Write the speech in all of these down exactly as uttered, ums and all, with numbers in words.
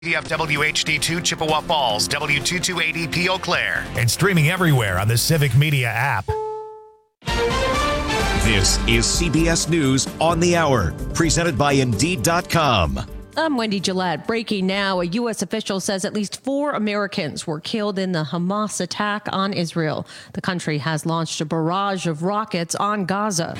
W H D two Chippewa Falls, W two two eighty P Eau Claire. And streaming everywhere on the Civic Media app. This is C B S News on the Hour, presented by Indeed dot com. I'm Wendy Gillette. Breaking now, a U S official says at least four Americans were killed in the Hamas attack on Israel. The country has launched a barrage of rockets on Gaza.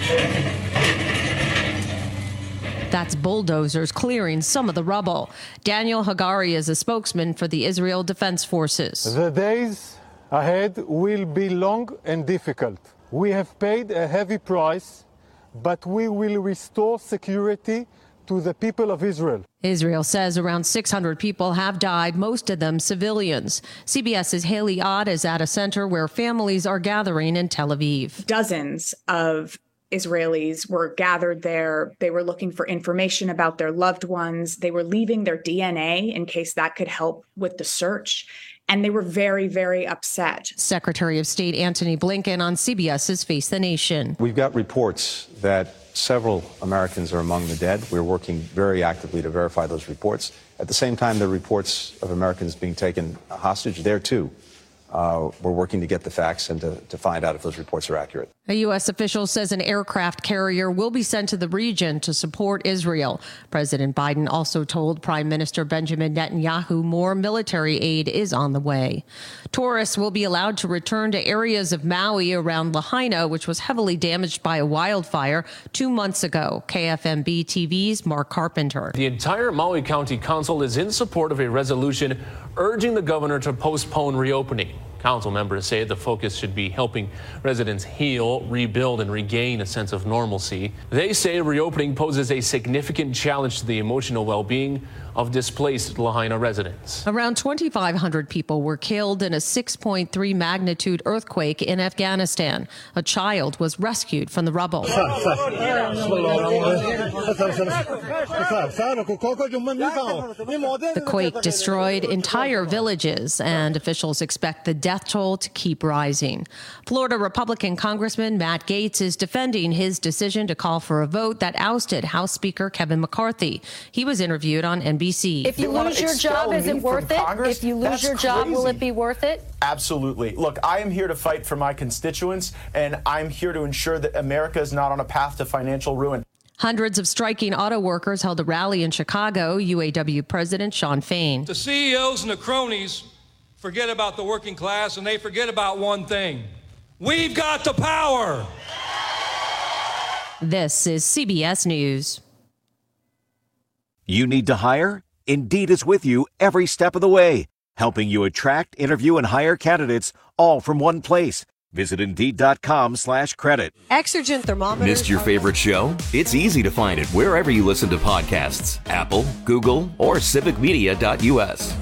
That's bulldozers clearing some of the rubble. Daniel Hagari is a spokesman for the Israel Defense Forces. The days ahead will be long and difficult. We have paid a heavy price, but we will restore security to the people of Israel. Israel says around six hundred people have died, most of them civilians. CBS's Haley Ott is at a center where families are gathering in Tel Aviv. Dozens of Israelis were gathered there. They were looking for information about their loved ones. They were leaving their D N A in case that could help with the search. And they were very, very upset. Secretary of State Antony Blinken on CBS's Face the Nation. We've got reports that several Americans are among the dead. We're working very actively to verify those reports. At the same time, there are reports of Americans being taken hostage there, too. Uh, we're working to get the facts and to, to find out if those reports are accurate. A U S official says an aircraft carrier will be sent to the region to support Israel. President Biden also told Prime Minister Benjamin Netanyahu more military aid is on the way. Tourists will be allowed to return to areas of Maui around Lahaina, which was heavily damaged by a wildfire two months ago. K F M B T V's Mark Carpenter. The entire Maui County Council is in support of a resolution urging the governor to postpone reopening. Council members say the focus should be helping residents heal, rebuild, and regain a sense of normalcy. They say reopening poses a significant challenge to the emotional well-being of displaced Lahaina residents. Around twenty-five hundred people were killed in a six point three magnitude earthquake in Afghanistan. A child was rescued from the rubble. The quake destroyed entire villages, and officials expect the death toll to keep rising. Florida Republican Congressman Matt Gaetz is defending his decision to call for a vote that ousted House Speaker Kevin McCarthy. He was interviewed on N B C. If you lose your job, is it worth it? If you lose your job, will it be worth it? Absolutely. Look, I am here to fight for my constituents, and I'm here to ensure that America is not on a path to financial ruin. Hundreds of striking auto workers held a rally in Chicago. U A W President Shawn Fain. The C E Os and the cronies forget about the working class, and they forget about one thing. We've got the power. This is C B S News. You need to hire? Indeed is with you every step of the way, helping you attract, interview, and hire candidates all from one place. Visit Indeed.com slash credit. Exergen thermometers. Missed your favorite show? It's easy to find it wherever you listen to podcasts. Apple, Google, or civic media dot U S.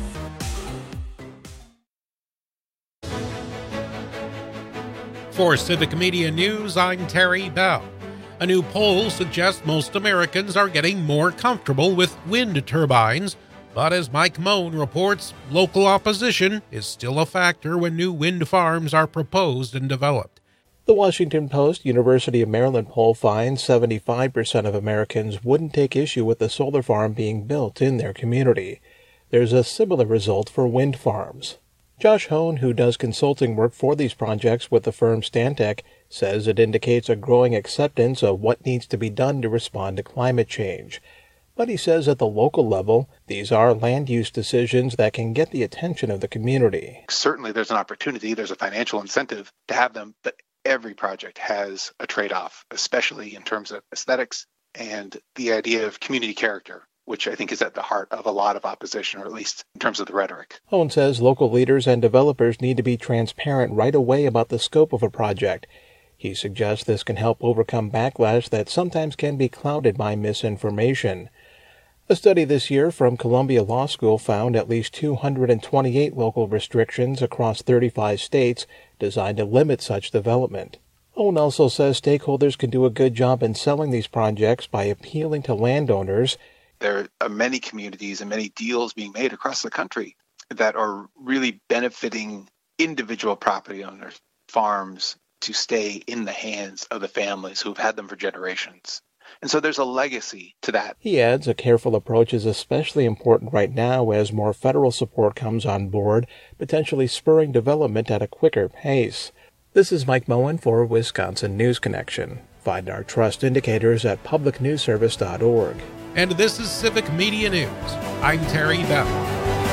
For Civic Media News, I'm Terry Bell. A new poll suggests most Americans are getting more comfortable with wind turbines, but as Mike Moan reports, local opposition is still a factor when new wind farms are proposed and developed. The Washington Post University of Maryland poll finds seventy-five percent of Americans wouldn't take issue with the solar farm being built in their community. There's a similar result for wind farms. Josh Hone, who does consulting work for these projects with the firm Stantec, says it indicates a growing acceptance of what needs to be done to respond to climate change. But he says at the local level, these are land use decisions that can get the attention of the community. Certainly there's an opportunity, there's a financial incentive to have them, but every project has a trade-off, especially in terms of aesthetics and the idea of community character, which I think is at the heart of a lot of opposition, or at least in terms of the rhetoric. Hone says local leaders and developers need to be transparent right away about the scope of a project. He suggests this can help overcome backlash that sometimes can be clouded by misinformation. A study this year from Columbia Law School found at least two hundred twenty-eight local restrictions across thirty-five states designed to limit such development. Hone also says stakeholders can do a good job in selling these projects by appealing to landowners. There are many communities and many deals being made across the country that are really benefiting individual property owners, farms, to stay in the hands of the families who've had them for generations. And so there's a legacy to that. He adds a careful approach is especially important right now as more federal support comes on board, potentially spurring development at a quicker pace. This is Mike Moen for Wisconsin News Connection. Find our trust indicators at public news service dot org. And this is Civic Media News. I'm Terry Bell.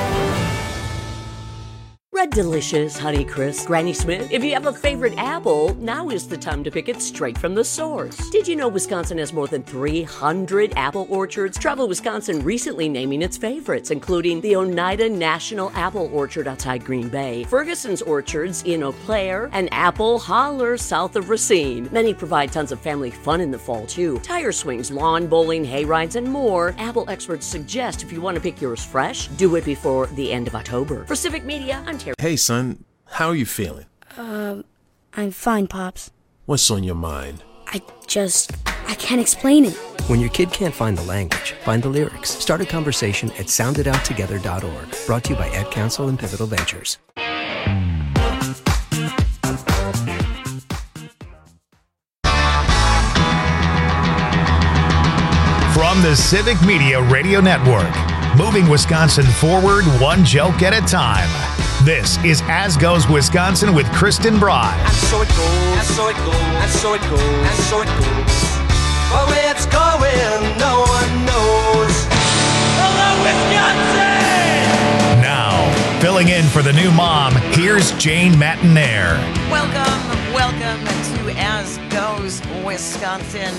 Red Delicious, Honeycrisp, Granny Smith. If you have a favorite apple, now is the time to pick it straight from the source. Did you know Wisconsin has more than three hundred apple orchards? Travel Wisconsin recently naming its favorites, including the Oneida National Apple Orchard outside Green Bay, Ferguson's Orchards in Eau Claire, and Apple Holler south of Racine. Many provide tons of family fun in the fall, too. Tire swings, lawn bowling, hay rides, and more. Apple experts suggest if you want to pick yours fresh, do it before the end of October. For Civic Media, I'm Terry. Hey, son, how are you feeling? Um, I'm fine, Pops. What's on your mind? I just, I can't explain it. When your kid can't find the language, find the lyrics. Start a conversation at sound it out together dot org. Brought to you by Ad Council and Pivotal Ventures. From the Civic Media Radio Network, moving Wisconsin forward one joke at a time. This is As Goes Wisconsin with Kristen Bride. And so it goes, and so it goes, and so it goes, and so it goes. But where it's going, no one knows. Hello, Wisconsin! Now, filling in for the new mom, here's Jane Matinaire. Welcome, welcome to As Goes Wisconsin.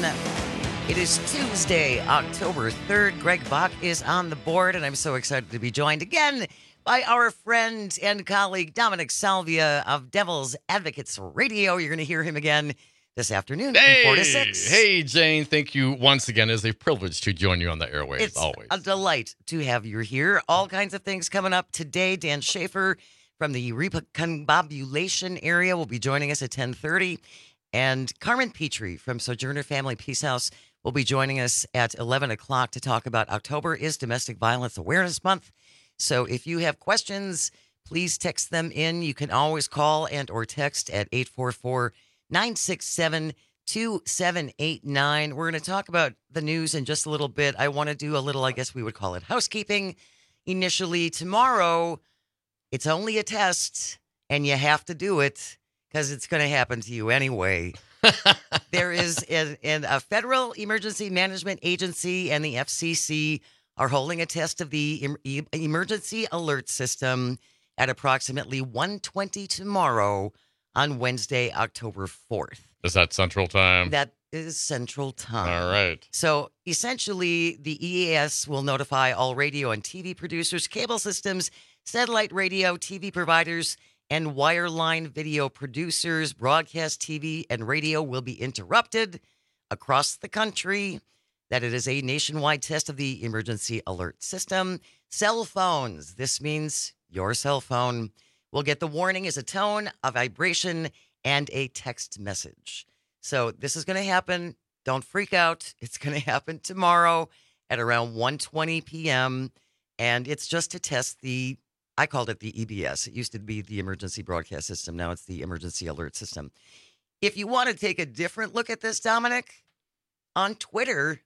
It is Tuesday, October third. Greg Bach is on the board, and I'm so excited to be joined again by our friend and colleague Dominic Salvia of Devil's Advocates Radio. You're going to hear him again this afternoon hey, from four to six. Hey, Jane, thank you once again. It's a privilege to join you on the airwaves, it's always. a delight to have you here. All kinds of things coming up today. Dan Schaefer from the Recombobulation area will be joining us at ten thirty. And Carmen Petrie from Sojourner Family Peace House will be joining us at eleven o'clock to talk about October is Domestic Violence Awareness Month. So if you have questions, please text them in. You can always call and or text at eight four four, nine six seven, two seven eight nine. We're going to talk about the news in just a little bit. I want to do a little, I guess we would call it housekeeping. Initially, tomorrow, it's only a test, and you have to do it because it's going to happen to you anyway. There is an, an, a Federal Emergency Management Agency and the F C C are holding a test of the em- emergency alert system at approximately one twenty tomorrow on Wednesday, October fourth. Is that Central Time? That is Central Time. All right. So essentially, the E A S will notify all radio and T V producers, cable systems, satellite radio, T V providers, and wireline video producers. Broadcast T V and radio will be interrupted across the country. That it is a nationwide test of the emergency alert system. Cell phones. This means your cell phone will get the warning as a tone, a vibration, and a text message. So this is going to happen. Don't freak out. It's going to happen tomorrow at around one twenty p.m. And it's just to test the, I called it the E B S. It used to be the Emergency Broadcast System. Now it's the Emergency Alert System. If you want to take a different look at this, Dominic, on Twitter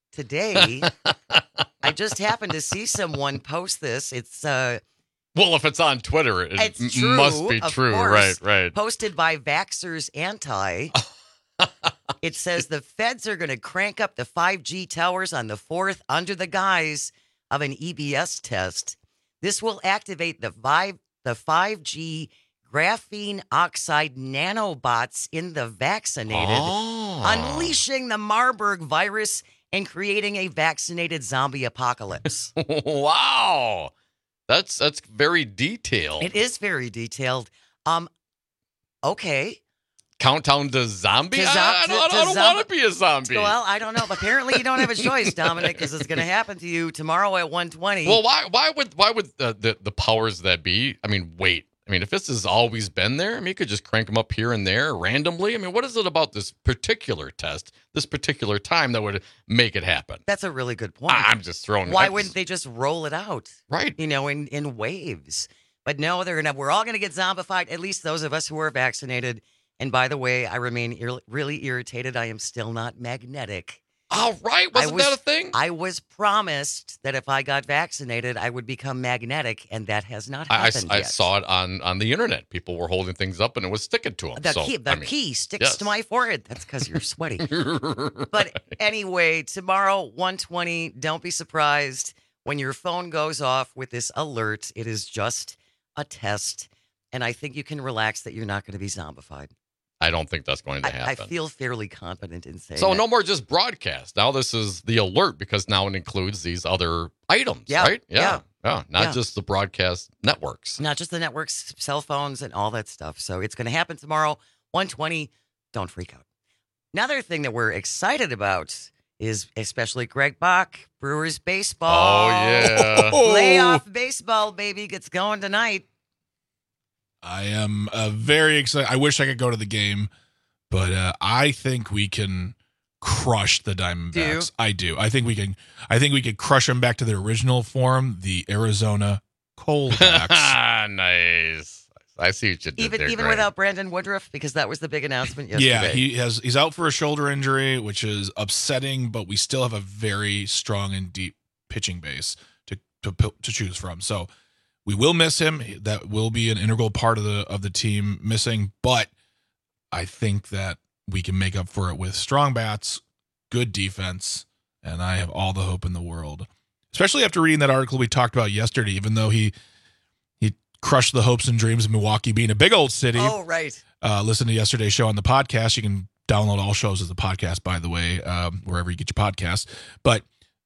today, I just happened to see someone post this. It's uh, well, if it's on Twitter, it it's m- true, must be of true. course. Right, right. Posted by Vaxxers Anti. It says the feds are going to crank up the five G towers on the fourth under the guise of an E B S test. This will activate the five the five G graphene oxide nanobots in the vaccinated, Oh. unleashing the Marburg virus and creating a vaccinated zombie apocalypse. Wow. That's that's very detailed. It is very detailed. Um, okay. Countdown to zombie? To zo- I, I don't, I to don't zombi- want to be a zombie. Well, I don't know. Apparently, you don't have a choice, Dominic, because it's going to happen to you tomorrow at one twenty. Well, why why would why would uh, the the powers that be? I mean, wait. I mean, if this has always been there, I mean, you could just crank them up here and there randomly. I mean, what is it about this particular test, this particular time that would make it happen? That's a really good point. I'm just throwing. Why I'm wouldn't just- they just roll it out? Right. You know, in, in waves. But no, they're gonna. We're all gonna get zombified. At least those of us who are vaccinated. And by the way, I remain ir- really irritated. I am still not magnetic. All right. Wasn't I was, that a thing? I was promised that if I got vaccinated, I would become magnetic, and that has not I, happened I, yet. I saw it on, on the internet. People were holding things up, and it was sticking to them. The so, key, the I mean, key sticks yes. to my forehead. That's because you're sweaty. Right. But anyway, tomorrow, one twenty, don't be surprised when your phone goes off with this alert. It is just a test, and I think you can relax that you're not going to be zombified. I don't think that's going to I, happen. I feel fairly confident in saying So that. no more just broadcast. Now this is the alert because now it includes these other items, Yeah, right? yeah. Yeah. yeah. Not Yeah. just the broadcast networks. Not just the networks, cell phones, and all that stuff. So it's going to happen tomorrow, one twenty. Don't freak out. Another thing that we're excited about is especially Greg Bach, Brewers baseball. Oh, yeah. Playoff baseball, baby, gets going tonight. I am uh, very excited. I wish I could go to the game, but uh, I think we can crush the Diamondbacks. Do you? I do. I think we can. I think we could crush them back to their original form, the Arizona Coldbacks. Nice. I see what you did Even there, even Greg. without Brandon Woodruff, because that was the big announcement yesterday. Yeah, he has. He's out for a shoulder injury, which is upsetting. But we still have a very strong and deep pitching base to to to choose from. So we will miss him. That will be an integral part of the of the team missing. But I think that we can make up for it with strong bats, good defense, and I have all the hope in the world. Especially after reading that article we talked about yesterday. Even though he he crushed the hopes and dreams of Milwaukee being a big old city. Oh, right. Uh, listen to yesterday's show on the podcast. You can download all shows as a podcast, by the way, um, wherever you get your podcasts. But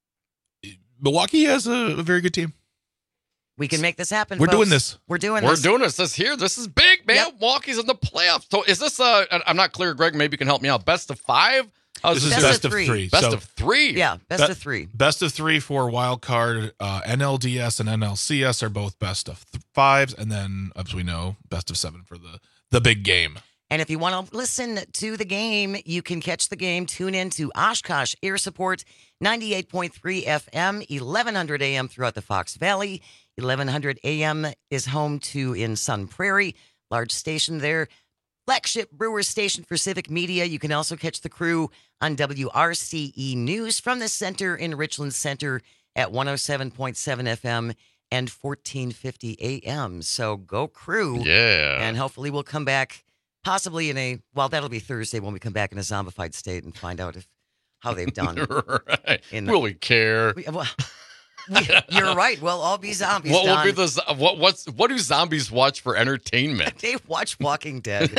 Milwaukee has a, a very good team. We can make this happen. We're folks. doing this. We're doing We're this. doing this. This here. This is big, man. Yep. Milwaukee's in the playoffs. So is this uh I'm not clear, Greg. Maybe you can help me out. Best of five? How's This is Best best of of three. three. Best So, of three. Yeah, best Be- of three. Best of three for wild card. Uh, N L D S and N L C S are both best of th- fives, and then, as we know, best of seven for the the big game. And if you want to listen to the game, you can catch the game. Tune in to Oshkosh Air Support, ninety-eight point three F M, eleven hundred A M throughout the Fox Valley. eleven hundred A M is home to in Sun Prairie, large station there. Flagship Brewers station for Civic Media. You can also catch the crew on W R C E News from the center in Richland Center at one oh seven point seven F M and fourteen fifty A M. So go crew. Yeah. And hopefully we'll come back possibly in a, well, that'll be Thursday when we come back in a zombified state and find out if how they've done. Right. In Will we care? We- well, we- you're right. We'll all be zombies. What will Don. be the zo- what what's what do zombies watch for entertainment? They watch Walking Dead.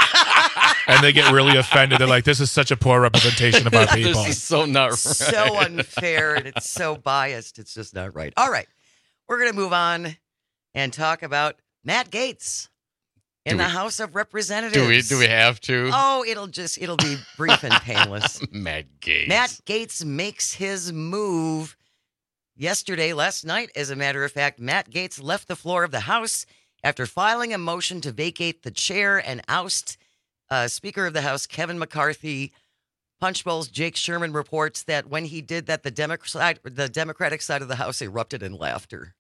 And they get really offended. They're like, this is such a poor representation of our people. This is so not right. So unfair and it's so biased. It's just not right. All right. We're going to move on and talk about Matt Gaetz in Do the we- House of Representatives. Do we do we have to? Oh, it'll just, it'll be brief and painless. Matt Gaetz. Matt Gaetz makes his move yesterday, last night, as a matter of fact. Matt Gaetz left the floor of the House after filing a motion to vacate the chair and oust uh, Speaker of the House Kevin McCarthy. Punchbowl's Jake Sherman reports that when he did that, the, Demo- side, the Democratic side of the House erupted in laughter.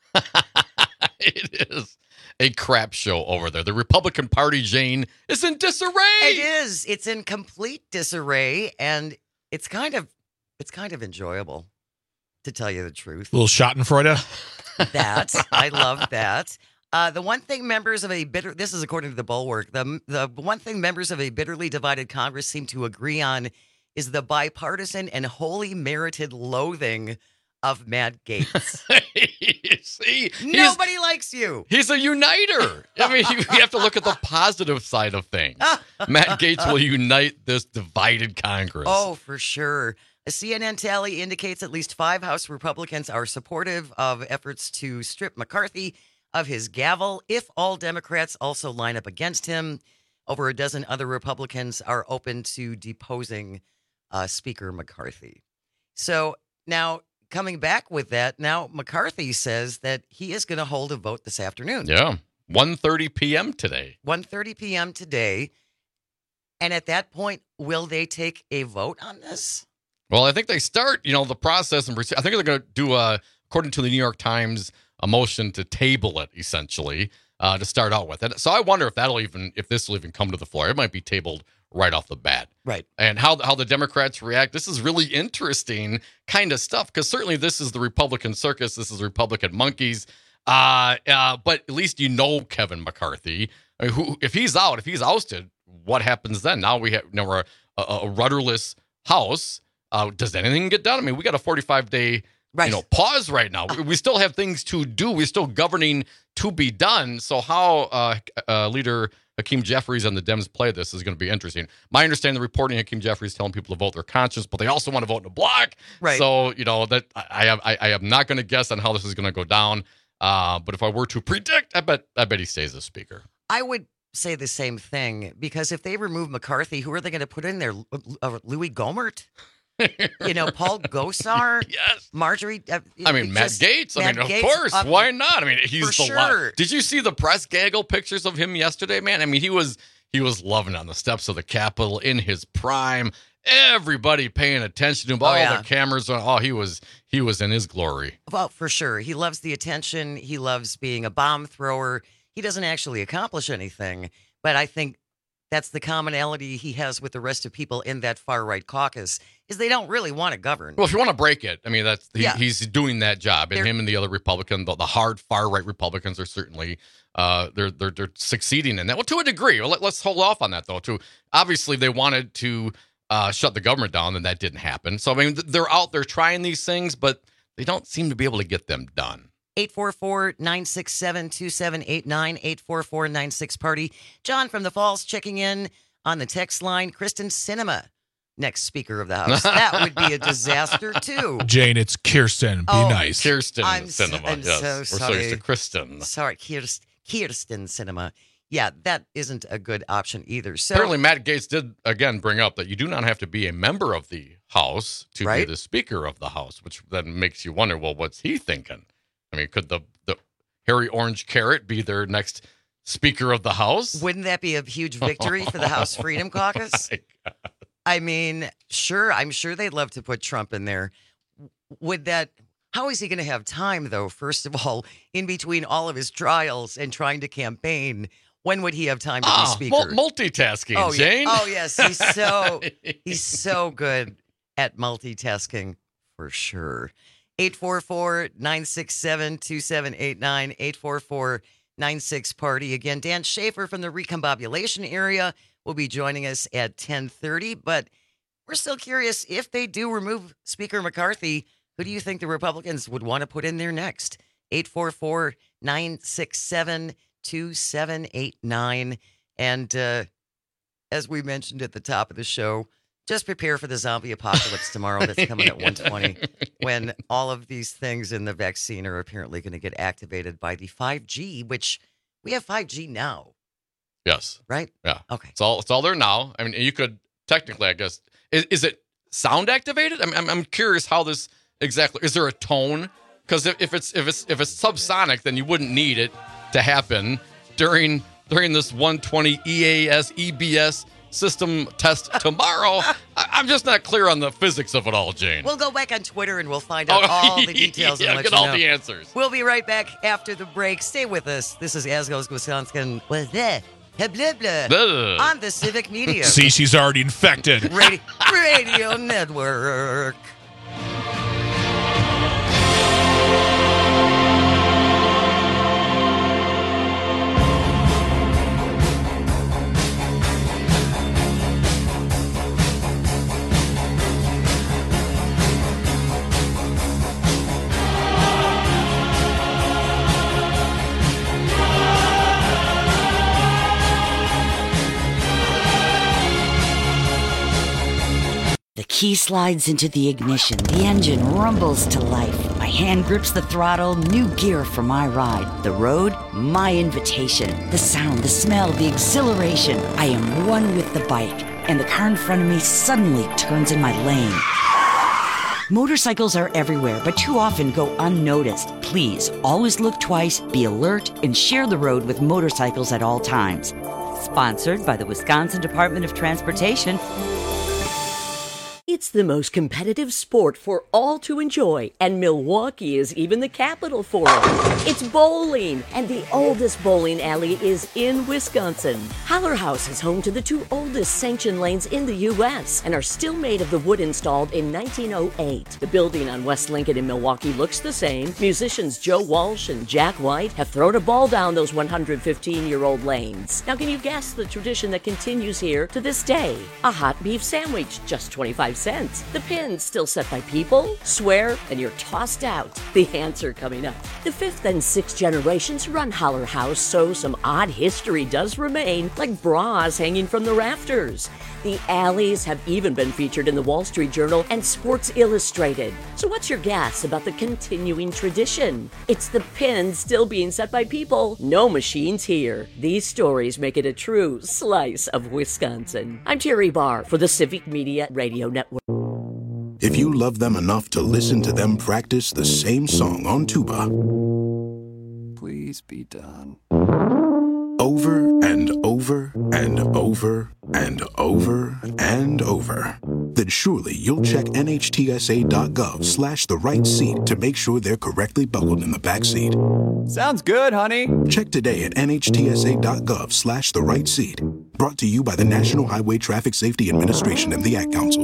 It is a crap show over there. The Republican Party, Jane, is in disarray. It is. It's in complete disarray, and it's kind of, it's kind of enjoyable, to tell you the truth. A little Schadenfreude. That I love that. Uh, the one thing members of a bitter this is according to the Bulwark. The the one thing members of a bitterly divided Congress seem to agree on is the bipartisan and wholly merited loathing of Matt Gaetz. See, Nobody likes you. He's a uniter. I mean, you have to look at the positive side of things. Matt Gaetz will unite this divided Congress. Oh, for sure. A C N N tally indicates at least five House Republicans are supportive of efforts to strip McCarthy of his gavel. If all Democrats also line up against him, over a dozen other Republicans are open to deposing uh, Speaker McCarthy. So now, coming back with that, now McCarthy says that he is going to hold a vote this afternoon. Yeah, one thirty p.m. today. one thirty p.m. today. And at that point, will they take a vote on this? Well, I think they start, you know, the process, and I think they're going to do, uh, according to the New York Times, a motion to table it, essentially, uh, to start out with. And so I wonder if that'll even, if this will even come to the floor. It might be tabled right off the bat. Right. And how how the Democrats react. This is really interesting kind of stuff, because certainly this is the Republican circus. This is Republican monkeys. Uh, uh, but at least you know Kevin McCarthy. I mean, who, if he's out, if he's ousted, what happens then? Now we have you know, a, a, a rudderless House. Uh, does anything get done? I mean, we got a forty-five day right. you know pause right now. We, we still have things to do. We're still governing to be done. So how uh, uh, Leader Hakeem Jeffries and the Dems play this is going to be interesting. My understanding, the reporting, Hakeem Jeffries telling people to vote their conscience, but they also want to vote in a block. Right. So you know that I have I, I am not going to guess on how this is going to go down. Uh, but if I were to predict, I bet I bet he stays as Speaker. I would say the same thing, because if they remove McCarthy, who are they going to put in there? Uh, Louis Gohmert? You know, Paul Gosar? Yes. Marjorie? Uh, I mean, Matt Gaetz. Matt I mean, Gaetz, of course. uh, Why not? I mean, he's for the sure. lot. Did you see the press gaggle pictures of him yesterday, man? I mean, he was he was loving on the steps of the Capitol in his prime. Everybody paying attention to him. Oh, All yeah. the cameras on. Oh, he was he was in his glory. Well, for sure. He loves the attention. He loves being a bomb thrower. He doesn't actually accomplish anything, but I think that's the commonality he has with the rest of people in that far-right caucus, is they don't really want to govern. Well, if you want to break it, I mean, that's he, Yeah. he's doing that job, and They're- him and the other Republican, the, the hard far-right Republicans are certainly uh, they're they're they're succeeding in that. Well, to a degree. Well, let, let's hold off on that though. To obviously they wanted to uh, shut the government down, and that didn't happen. So I mean, they're out there trying these things, but they don't seem to be able to get them done. eight four four, nine six seven, two seven eight nine, eight four four, nine six party. John from the Falls checking in on the text line. Kristen Sinema, next Speaker of the House. That would be a disaster, too. Jane, it's Kirsten. Be Oh, nice. Kirsten I'm so- Cinema. I'm yes. so We're so sorry. used to Kristen. Sorry, Kirsten, Kirsten Sinema. Yeah, that isn't a good option either. So Apparently, Matt Gaetz did again bring up that you do not have to be a member of the House to Right. be the Speaker of the House, which then makes you wonder, well, what's he thinking? I mean, could the the Harry Orange Carrot be their next Speaker of the House? wouldn't that be a huge victory for the House Freedom Caucus? My God. I mean, sure, I'm sure they'd love to put Trump in there. Would that, how is he going to have time, though, first of all, in between all of his trials and trying to campaign? When would he have time to Ah, be mul- Speaker? multitasking, oh, Jane. Yeah. Oh, yes. He's so, he's so good at multitasking, for sure. eight four four, nine six seven, two seven eight nine, eight four four, nine six party. Again, Dan Schaefer from the recombobulation area will be joining us at ten thirty, but we're still curious, if they do remove Speaker McCarthy, who do you think the Republicans would want to put in there next? eight four four, nine six seven, two seven eight nine. And uh, as we mentioned at the top of the show, just prepare for the zombie apocalypse tomorrow that's coming at one twenty, when all of these things in the vaccine are apparently going to get activated by the five G, which we have five G now. Yes. Right? Yeah. Okay. It's all it's all there now. I mean, you could technically, I guess, is, is it sound activated? I'm, I'm I'm curious how this exactly. Is there a tone? Because if, if it's if it's if it's subsonic, then you wouldn't need it to happen during during this one twenty E A S E B S system test tomorrow. I, I'm just not clear on the physics of it all, Jane. We'll go back on Twitter and we'll find out Oh, all the details yeah, and let get you all know. the answers. We'll be right back after the break. Stay with us. This is As Goes Wisconsin. Blah, blah, blah, blah, Blah. on the Civic Media. See, she's already infected. Radio, Radio Network. The key slides into the ignition. The engine rumbles to life. My hand grips the throttle. New gear for my ride. The road, my invitation. The sound, the smell, the exhilaration. I am one with the bike, and the car in front of me suddenly turns in my lane. Motorcycles are everywhere, but too often go unnoticed. Please, always look twice, be alert, and share the road with motorcycles at all times. Sponsored by the Wisconsin Department of Transportation. It's the most competitive sport for all to enjoy, and Milwaukee is even the capital for it. It's bowling, and the oldest bowling alley is in Wisconsin. Holler House is home to the two oldest sanctioned lanes in the U S and are still made of the wood installed in nineteen oh eight. The building on West Lincoln in Milwaukee looks the same. Musicians Joe Walsh and Jack White have thrown a ball down those one hundred fifteen-year-old lanes. Now, can you guess the tradition that continues here to this day? A hot beef sandwich, just twenty-five cents. The pins still set by people, swear, and you're tossed out. The answer coming up. The fifth and sixth generations run Holler House, so some odd history does remain, like bras hanging from the rafters. The alleys have even been featured in the Wall Street Journal and Sports Illustrated. So what's your guess about the continuing tradition? It's the pins still being set by people, no machines here. These stories make it a true slice of Wisconsin. I'm Terry Barr for the Civic Media Radio Network. If you love them enough to listen to them practice the same song on tuba, please be done. Over and over and over and over and over, then surely you'll check nhtsa.gov slash the right seat to make sure they're correctly buckled in the back seat. Sounds good, honey. Check today at nhtsa.gov slash the right seat. Brought to you by the National Highway Traffic Safety Administration and the Ad Council.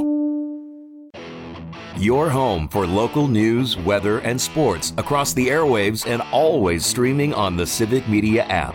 Your home for local news, weather, and sports across the airwaves and always streaming on the Civic Media app.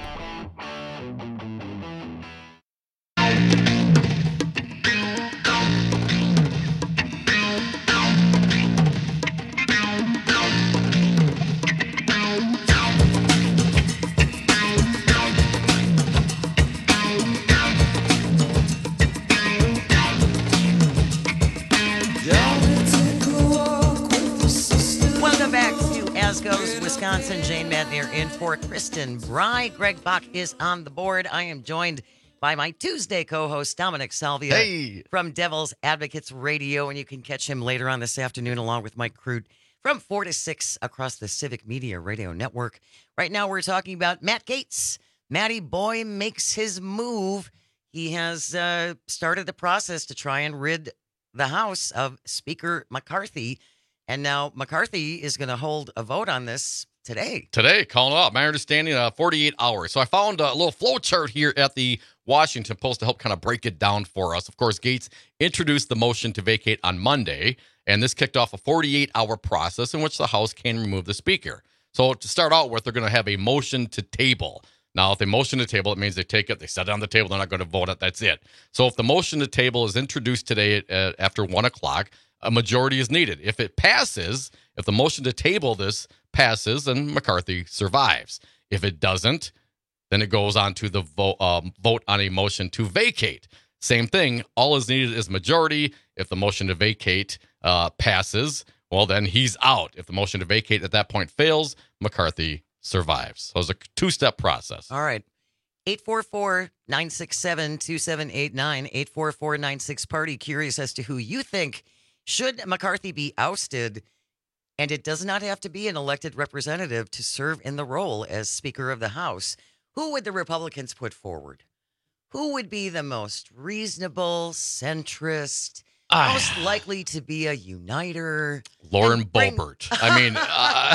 Wisconsin, Jane Madnier in for Kristen Bry. Greg Bach is on the board. I am joined by my Tuesday co-host, Dominic Salvia hey. from Devil's Advocates Radio, and you can catch him later on this afternoon along with Mike Crude from four to six across the Civic Media Radio Network. Right now we're talking about Matt Gaetz. Matty Boy makes his move. He has uh, started the process to try and rid the House of Speaker McCarthy. And now McCarthy is going to hold a vote on this today. Today, calling up. My understanding, uh, forty-eight hours. So I found a little flow chart here at the Washington Post to help kind of break it down for us. Of course, Gaetz introduced the motion to vacate on Monday, and this kicked off a forty-eight hour process in which the House can remove the Speaker. So to start out with, they're going to have a motion to table. Now, if they motion to table, it means they take it, they set it on the table, they're not going to vote it, that's it. So if the motion to table is introduced today at, after one o'clock, a majority is needed. If it passes, if the motion to table this passes, then McCarthy survives. If it doesn't, then it goes on to the vote, um, vote on a motion to vacate. Same thing. All is needed is majority. If the motion to vacate uh, passes, well, then he's out. If the motion to vacate at that point fails, McCarthy survives. So it's a two-step process. All right. eight four four, nine six seven, two seven eight nine, eight four four nine six party. Curious as to who you think should McCarthy be ousted, and it does not have to be an elected representative to serve in the role as Speaker of the House. Who would the Republicans put forward? Who would be the most reasonable, centrist, uh, most likely to be a uniter? Lauren bring- Boebert. I mean, uh,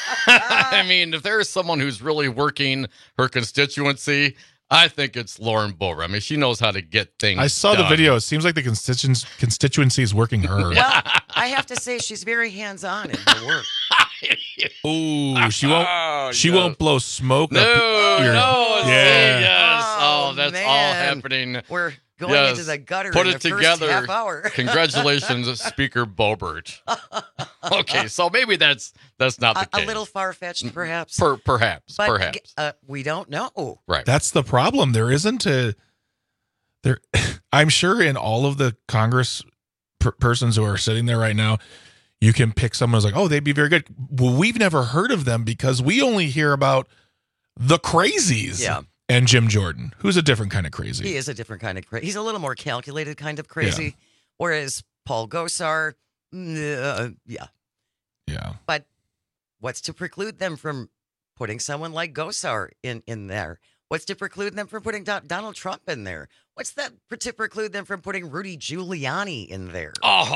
I mean, if there is someone who's really working her constituency, I think it's Lauren Boebert. I mean, she knows how to get things I saw done. the video. It seems like the constituents, constituency is working her. Well, I have to say she's very hands-on in her work. Ooh, she won't. Oh, she no. won't blow smoke. No, up your, no, yeah. yes. Oh, Oh, that's man. all happening. We're going Yes. into the gutter Put in it the together. first half hour. Congratulations, Speaker Boebert. Okay, so maybe that's that's not the a, case. a little far-fetched, perhaps. Per, perhaps, but perhaps. uh, we don't know. Right. That's the problem. There isn't a there. I'm sure in all of the Congress per- persons who are sitting there right now, you can pick someone who's like, oh, they'd be very good. Well, we've never heard of them because we only hear about the crazies. Yeah. And Jim Jordan, who's a different kind of crazy. He is a different kind of crazy. He's a little more calculated kind of crazy. Yeah. Whereas Paul Gosar, mm, uh, yeah. Yeah. But what's to preclude them from putting someone like Gosar in, in there? What's to preclude them from putting Do- Donald Trump in there? What's that to preclude them from putting Rudy Giuliani in there? Oh,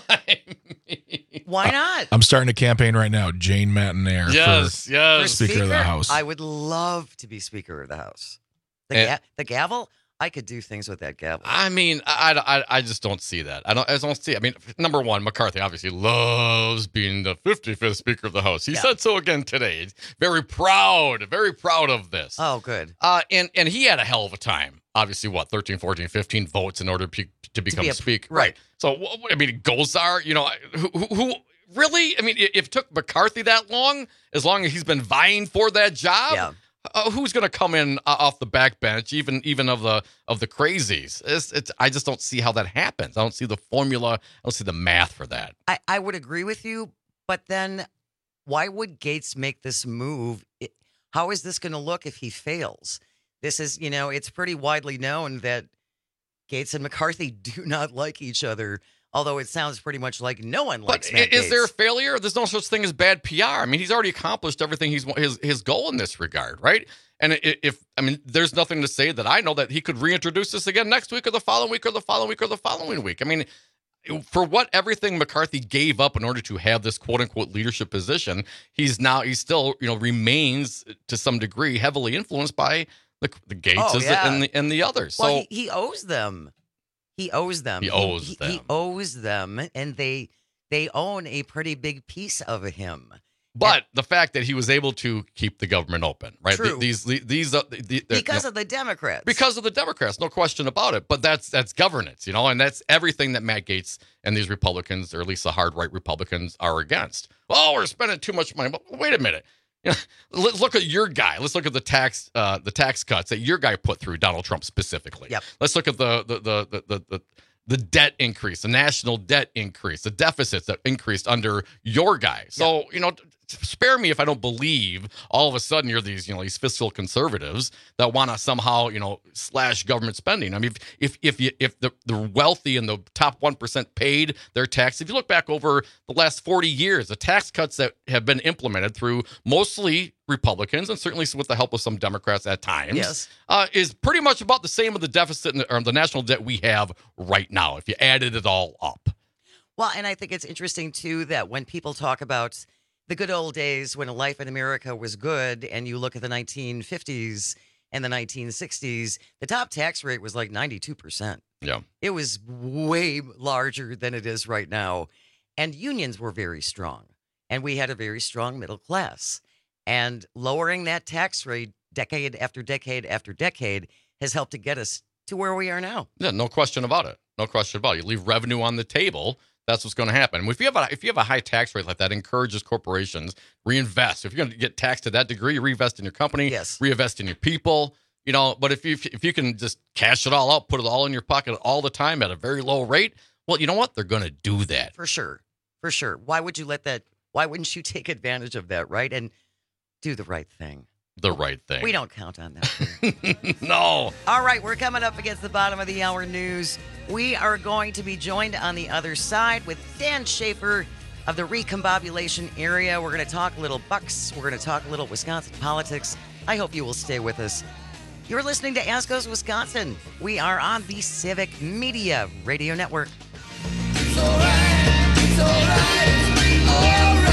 why not? I'm starting a campaign right now. Jane Matanair yes, for yes. Speaker, Speaker of the House. I would love to be Speaker of the House. The, And- ga- the gavel, I could do things with that gavel. I mean, I, I, I just don't see that. I don't. I don't see. I mean, number one, McCarthy obviously loves being the fifty-fifth Speaker of the House. He Yeah. said so again today. He's very proud, very proud of this. Oh, good. Uh, and and he had a hell of a time. Obviously, what thirteen, fourteen, fifteen votes in order to, to become be a- Speaker. right. So wh- wh- I mean, Gosar, you know, who, who, who really? I mean, if it took McCarthy that long, as long as he's been vying for that job. Yeah. Uh, who's going to come in uh, off the back bench, even even of the of the crazies? It's, it's, I just don't see how that happens. I don't see the formula. I don't see the math for that. I, I would agree with you, but then why would Gates make this move? It, how is this going to look if he fails? This is, you know, it's pretty widely known that Gates and McCarthy do not like each other, although it sounds pretty much like no one likes But Matt is Gaetz. there a failure? There's no such thing as bad P R. I mean, he's already accomplished everything he's his his goal in this regard, right? And i- if I mean, there's nothing to say that I know that he could reintroduce this again next week or the following week or the following week or the following week. I mean, for what everything McCarthy gave up in order to have this quote unquote leadership position, he's now he still you know remains to some degree heavily influenced by the the Gateses Oh, yeah. and the and the others. So Well, he, he owes them. He owes them. He owes he, them. He owes them, and they they own a pretty big piece of him. But the fact that he was able to keep the government open, right? True. These these uh, the, the, Because you know, of the Democrats. because of the Democrats, no question about it. But that's that's governance, you know, and that's everything that Matt Gaetz and these Republicans, or at least the hard right Republicans, are against. Oh, we're spending too much money. But wait a minute. You know, let's look at your guy. Let's look at the tax uh, the tax cuts that your guy put through, Donald Trump specifically. Yep. Let's look at the the the the the, the the debt increase, the national debt increase, the deficits that increased under your guy. So, you know, spare me if I don't believe all of a sudden you're these, you know, these fiscal conservatives that want to somehow, you know, slash government spending. I mean, if if you, if the, the wealthy and the top one percent paid their tax, if you look back over the last forty years, the tax cuts that have been implemented through mostly Republicans and certainly with the help of some Democrats at times, Yes. uh, is pretty much about the same of the deficit and the, or the national debt we have right now, if you added it all up. Well, and I think it's interesting, too, that when people talk about the good old days when life in America was good, and you look at the nineteen fifties and the nineteen sixties, the top tax rate was like ninety-two percent. Yeah. It was way larger than it is right now. And unions were very strong. And we had a very strong middle class. And lowering that tax rate decade after decade after decade has helped to get us to where we are now. Yeah, no question about it. No question about it. You leave revenue on the table, that's what's going to happen. If you have a if you have a high tax rate like that, it encourages corporations reinvest. If you're going to get taxed to that degree, you reinvest in your company, Yes. reinvest in your people. You know, but if you if you can just cash it all out, put it all in your pocket all the time at a very low rate, well, you know what? They're going to do that. For sure. For sure. Why would you let that? Why wouldn't you take advantage of that, right? And do the right thing. The right thing. We don't count on that. No. All right, we're coming up against the bottom of the hour news. We are going to be joined on the other side with Dan Schaefer of the Recombobulation area. We're going to talk a little Bucks. We're going to talk a little Wisconsin politics. I hope you will stay with us. You're listening to As Goes Wisconsin. We are on the Civic Media Radio Network. It's all right. It's all right. All right.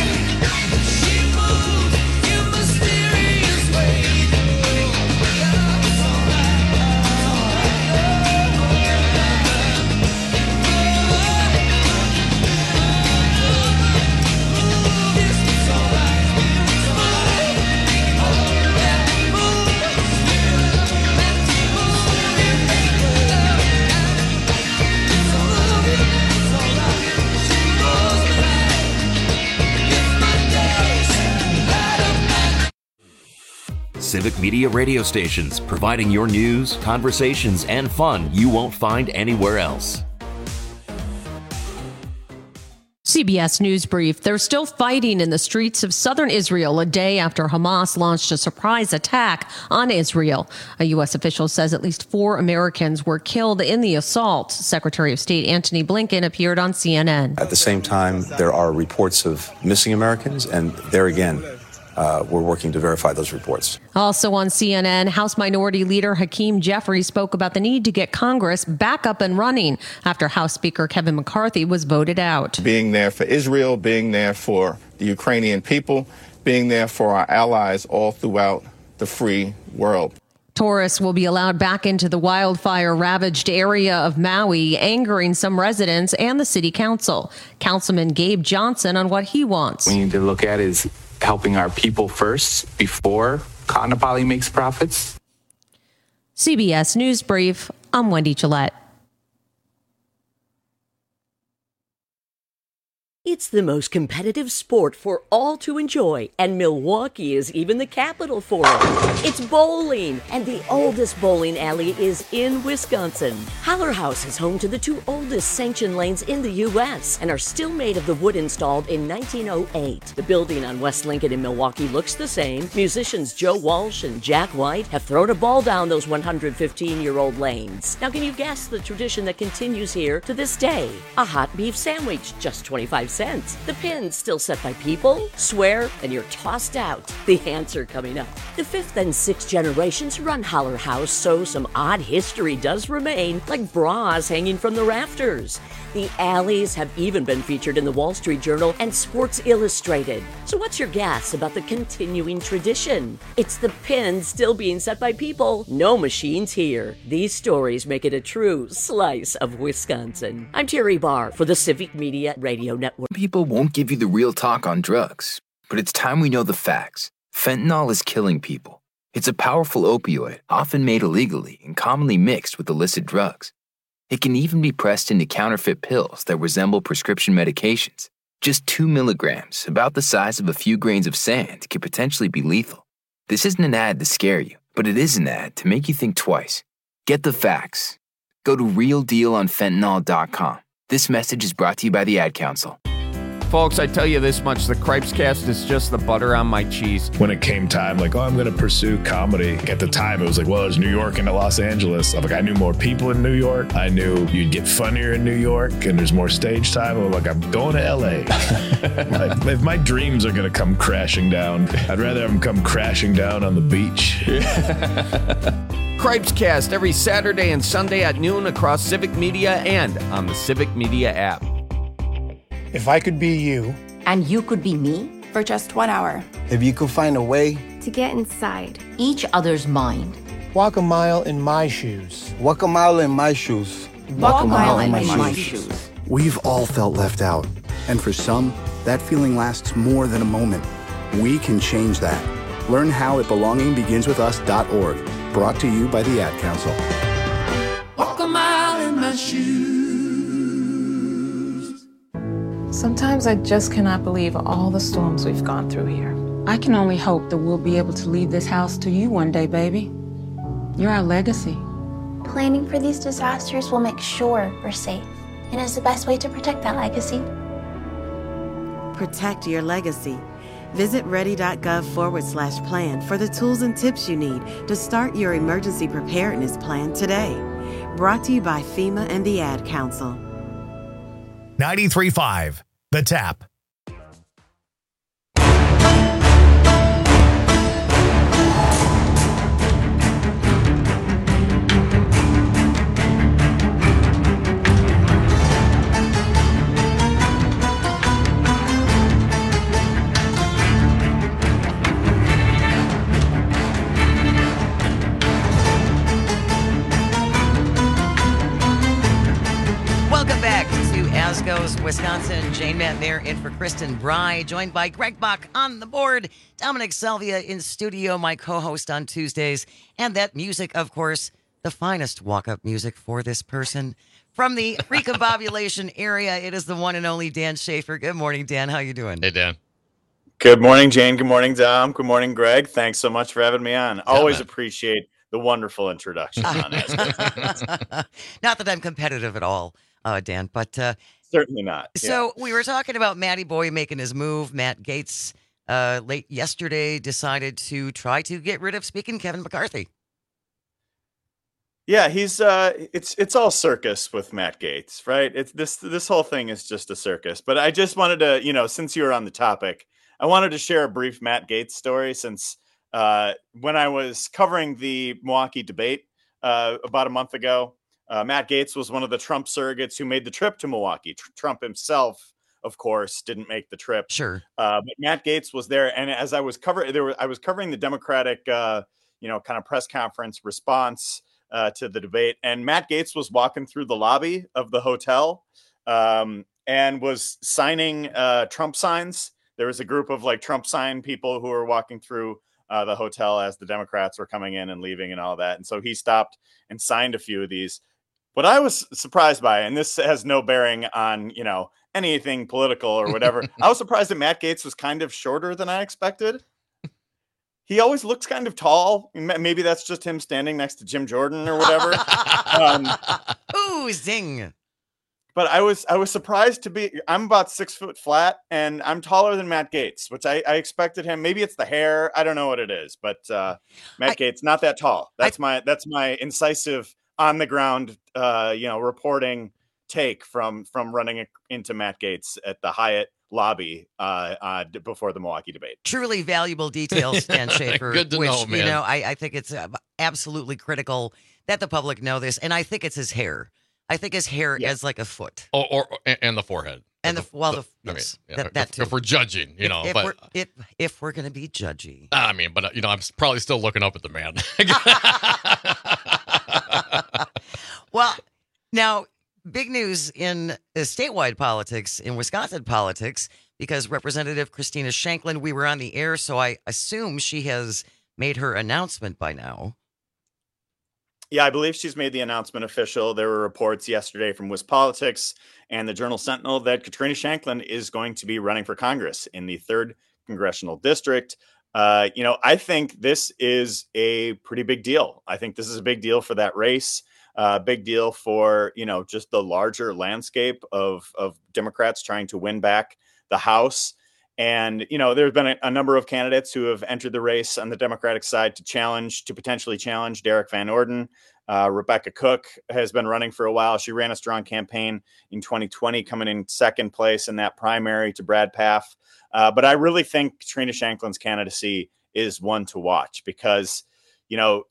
She moves in mysterious ways. Civic Media radio stations, providing your news, conversations, and fun you won't find anywhere else. C B S News Brief. They're still fighting in the streets of southern Israel a day after Hamas launched a surprise attack on Israel. A U S official says at least four Americans were killed in the assault. Secretary of State Antony Blinken appeared on C N N. At the same time, there are reports of missing Americans, and there again, uh, we're working to verify those reports. Also on C N N, House Minority Leader Hakeem Jeffries spoke about the need to get Congress back up and running after House Speaker Kevin McCarthy was voted out. Being there for Israel, being there for the Ukrainian people, being there for our allies all throughout the free world. Tourists will be allowed back into the wildfire-ravaged area of Maui, angering some residents and the city council. Councilman Gabe Johnson on what he wants. We need to look at is helping our people first before Kaanapali makes profits. C B S News Brief, I'm Wendy Gillette. It's the most competitive sport for all to enjoy, and Milwaukee is even the capital for it. It's bowling, and the oldest bowling alley is in Wisconsin. Haller House is home to the two oldest sanctioned lanes in the U S and are still made of the wood installed in nineteen oh eight. The building on West Lincoln in Milwaukee looks the same. Musicians Joe Walsh and Jack White have thrown a ball down those one hundred fifteen-year-old lanes. Now, can you guess the tradition that continues here to this day? A hot beef sandwich, just twenty-five cents. The pin's still set by people, swear, and you're tossed out. The answer coming up. The fifth and sixth generations run Haller House, so some odd history does remain, like bras hanging from the rafters. The alleys have even been featured in the Wall Street Journal and Sports Illustrated. So what's your guess about the continuing tradition? It's the pins still being set by people. No machines here. These stories make it a true slice of Wisconsin. I'm Terry Barr for the Civic Media Radio Network. People won't give you the real talk on drugs, but it's time we know the facts. Fentanyl is killing people. It's a powerful opioid, often made illegally and commonly mixed with illicit drugs. It can even be pressed into counterfeit pills that resemble prescription medications. Just two milligrams, about the size of a few grains of sand, could potentially be lethal. This isn't an ad to scare you, but it is an ad to make you think twice. Get the facts. Go to real deal on fentanyl dot com. This message is brought to you by the Ad Council. Folks, I tell you this much, the Cripescast is just the butter on my cheese. When it came time, like, oh, I'm going to pursue comedy. At the time, it was like, well, there's New York and Los Angeles. I'm like, I knew more people in New York. I knew you'd get funnier in New York, and there's more stage time. I'm like, I'm going to L A. Like, if my dreams are going to come crashing down, I'd rather have them come crashing down on the beach. Cripescast every Saturday and Sunday at noon across Civic Media and on the Civic Media app. If I could be you. And you could be me? For just one hour. If you could find a way. To get inside each other's mind. Walk a mile in my shoes. Walk a mile in my shoes. Walk, Walk a mile, mile in, my, in my shoes. shoes. We've all felt left out. And for some, that feeling lasts more than a moment. We can change that. Learn how at belonging begins with us dot org. Brought to you by the Ad Council. Walk a mile in my shoes. Sometimes I just cannot believe all the storms we've gone through here. I can only hope that we'll be able to leave this house to you one day, baby. You're our legacy. Planning for these disasters will make sure we're safe, and is the best way to protect that legacy. Protect your legacy. Visit ready.gov forward slash plan for the tools and tips you need to start your emergency preparedness plan today. Brought to you by FEMA and the Ad Council. ninety-three point five, The Tap. Welcome back to As Goes Wisconsin. Jane Matt there in for Kristen Bry, joined by Greg Bach on the board, Dominic Salvia in studio, my co-host on Tuesdays, and that music, of course, the finest walk-up music for this person. From the recombobulation area, it is the one and only Dan Schaefer. Good morning, Dan. How you doing? Hey, Dan. Good morning, Jane. Good morning, Dom. Good morning, Greg. Thanks so much for having me on. Always man. appreciate the wonderful introduction on As Goes. Not that I'm competitive at all, uh, Dan, but uh, certainly not. Yeah. So we were talking about Matty Boy making his move. Matt Gaetz uh, late yesterday decided to try to get rid of Speaking Kevin McCarthy. Yeah, he's uh it's it's all circus with Matt Gaetz, right? It's this this whole thing is just a circus. But I just wanted to, you know, since you were on the topic, I wanted to share a brief Matt Gaetz story since uh, when I was covering the Milwaukee debate uh, about a month ago, uh, Matt Gaetz was one of the Trump surrogates who made the trip to Milwaukee. Tr- Trump himself, of course, didn't make the trip. Sure. Uh, but Matt Gaetz was there. And as I was covering, there was, I was covering the Democratic, uh, you know, kind of press conference response uh, to the debate. And Matt Gaetz was walking through the lobby of the hotel um, and was signing uh, Trump signs. There was a group of like Trump sign people who were walking through uh, the hotel as the Democrats were coming in and leaving and all that. And so he stopped and signed a few of these. What I was surprised by, and this has no bearing on, you know, anything political or whatever, I was surprised that Matt Gaetz was kind of shorter than I expected. He always looks kind of tall. Maybe that's just him standing next to Jim Jordan or whatever. um, Ooh, zing. But I was I was surprised to be. I'm about six foot flat, and I'm taller than Matt Gaetz, which I, I expected him. Maybe it's the hair. I don't know what it is, but uh, Matt I, Gaetz not that tall. That's I, my that's my incisive on the ground, uh, you know, reporting take from from running into Matt Gaetz at the Hyatt lobby uh, uh, before the Milwaukee debate. Truly valuable details, Dan Schaefer. Good to which, know, man. You know, I, I think it's uh, absolutely critical that the public know this, and I think it's his hair. I think his hair yeah. is like a foot. Oh, or, or and the forehead. And the, the well, the, the yes, I mean, yeah, that, that if, too. If we're judging, you know, if, if but we're, if, if we're going to be judgy, I mean, but uh, you know, I'm probably still looking up at the man. Well, now big news in uh, statewide politics, in Wisconsin politics, because Representative Christina Shanklin, we were on the air, so I assume she has made her announcement by now. Yeah, I believe she's made the announcement official. There were reports yesterday from WisPolitics and the Journal Sentinel that Katrina Shanklin is going to be running for Congress in the third congressional district. Uh, you know, I think this is a pretty big deal. I think this is a big deal for that race. A uh, big deal for, you know, just the larger landscape of, of Democrats trying to win back the House. And, you know, there's been a, a number of candidates who have entered the race on the Democratic side to challenge, to potentially challenge Derek Van Orden. Uh, Rebecca Cook has been running for a while. She ran a strong campaign in twenty twenty, coming in second place in that primary to Brad Pfaff. Uh, but I really think Katrina Shanklin's candidacy is one to watch because, you know,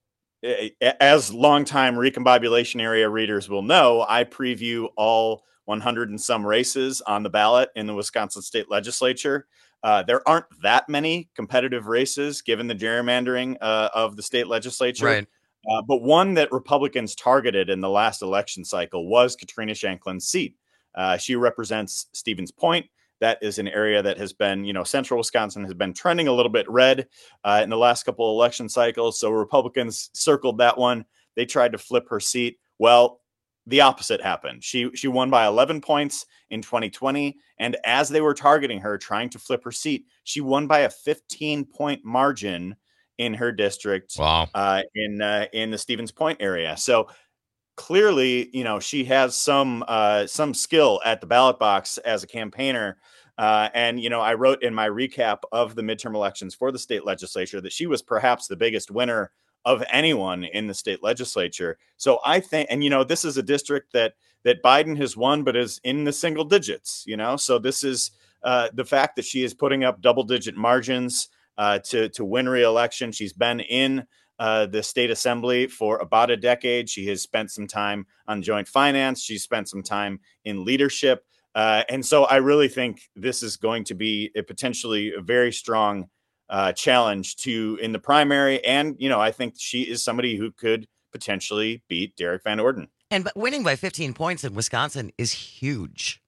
as longtime recombobulation area readers will know, I preview all one hundred and some races on the ballot in the Wisconsin state legislature. Uh, there aren't that many competitive races given the gerrymandering uh, of the state legislature. Right. Uh, but one that Republicans targeted in the last election cycle was Katrina Shanklin's seat. Uh, she represents Stevens Point. That is an area that has been, you know, central Wisconsin has been trending a little bit red uh, in the last couple of election cycles. So Republicans circled that one. They tried to flip her seat. Well, the opposite happened. She she won by eleven points in twenty twenty. And as they were targeting her, trying to flip her seat, she won by a fifteen point margin in her district. Wow. uh, in uh, in the Stevens Point area. So clearly, you know, she has some uh, some skill at the ballot box as a campaigner. Uh, and, you know, I wrote in my recap of the midterm elections for the state legislature that she was perhaps the biggest winner of anyone in the state legislature. So I think, and, you know, this is a district that that Biden has won, but is in the single digits, you know, so this is uh, the fact that she is putting up double digit margins uh, to, to win re-election. She's been in uh, the state assembly for about a decade. She has spent some time on joint finance. She's spent some time in leadership. Uh, and so I really think this is going to be a potentially a very strong uh, challenge to in the primary. And, you know, I think she is somebody who could potentially beat Derek Van Orden. And but winning by fifteen points in Wisconsin is huge.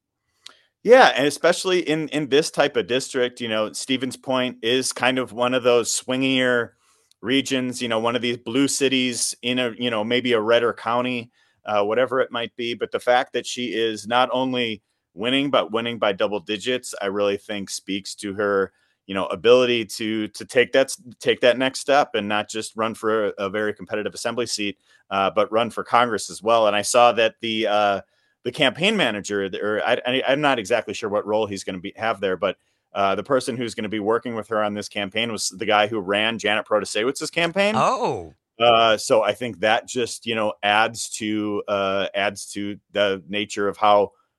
Yeah, and especially in, in this type of district, you know, Stevens Point is kind of one of those swingier regions, you know, one of these blue cities in a, you know, maybe a redder county. Uh, whatever it might be. But the fact that she is not only winning, but winning by double digits, I really think speaks to her, you know, ability to to take that take that next step and not just run for a, a very competitive assembly seat, uh, but run for Congress as well. And I saw that the uh, the campaign manager, or I, I, I'm not exactly sure what role he's going to be have there, but uh, the person who's going to be working with her on this campaign was the guy who ran Janet Protasewicz's campaign. Oh. Uh, so I think that just, you know, adds to uh, adds to the nature of how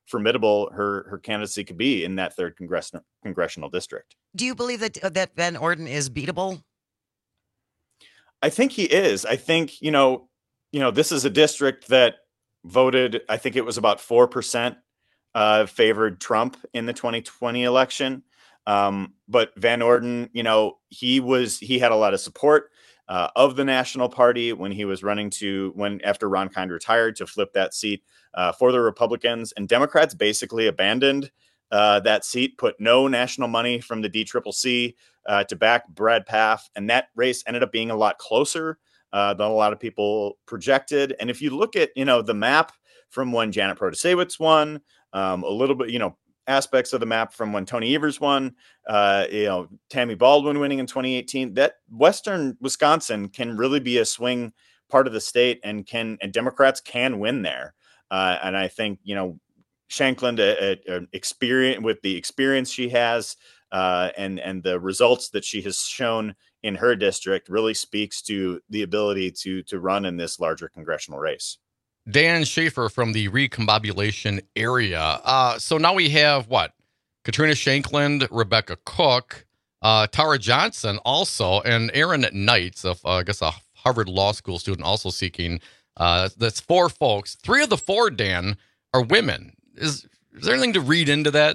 formidable her her candidacy could be in that third congressional congressional district. Do you believe that uh, that Van Orden is beatable? I think he is. I think, you know, you know, this is a district that voted, I think it was about four percent uh, favored Trump in the twenty twenty election. Um, but Van Orden, you know, he was, he had a lot of support uh, of the National Party when he was running to, when after Ron Kind retired, to flip that seat uh, for the Republicans. And Democrats basically abandoned uh, that seat, put no national money from the D C C C uh, to back Brad Pfaff. And that race ended up being a lot closer uh, than a lot of people projected. And if you look at, you know, the map from when Janet Protasewicz won, um, a little bit, you know, aspects of the map from when Tony Evers won, uh, you know, Tammy Baldwin winning in twenty eighteen, that Western Wisconsin can really be a swing part of the state, and can, and Democrats can win there. Uh, and I think, you know, Shanklin, a, a, a experience with the experience she has, uh, and, and the results that she has shown in her district really speaks to the ability to, to run in this larger congressional race. Dan Schaefer from the recombobulation area. Uh, so now we have what? Katrina Shanklin, Rebecca Cook, uh, Tara Johnson also, and Aaron Knights, of uh, I guess a Harvard Law School student, also seeking. Uh, that's four folks. Three of the four, Dan, are women. Is, is there anything to read into that?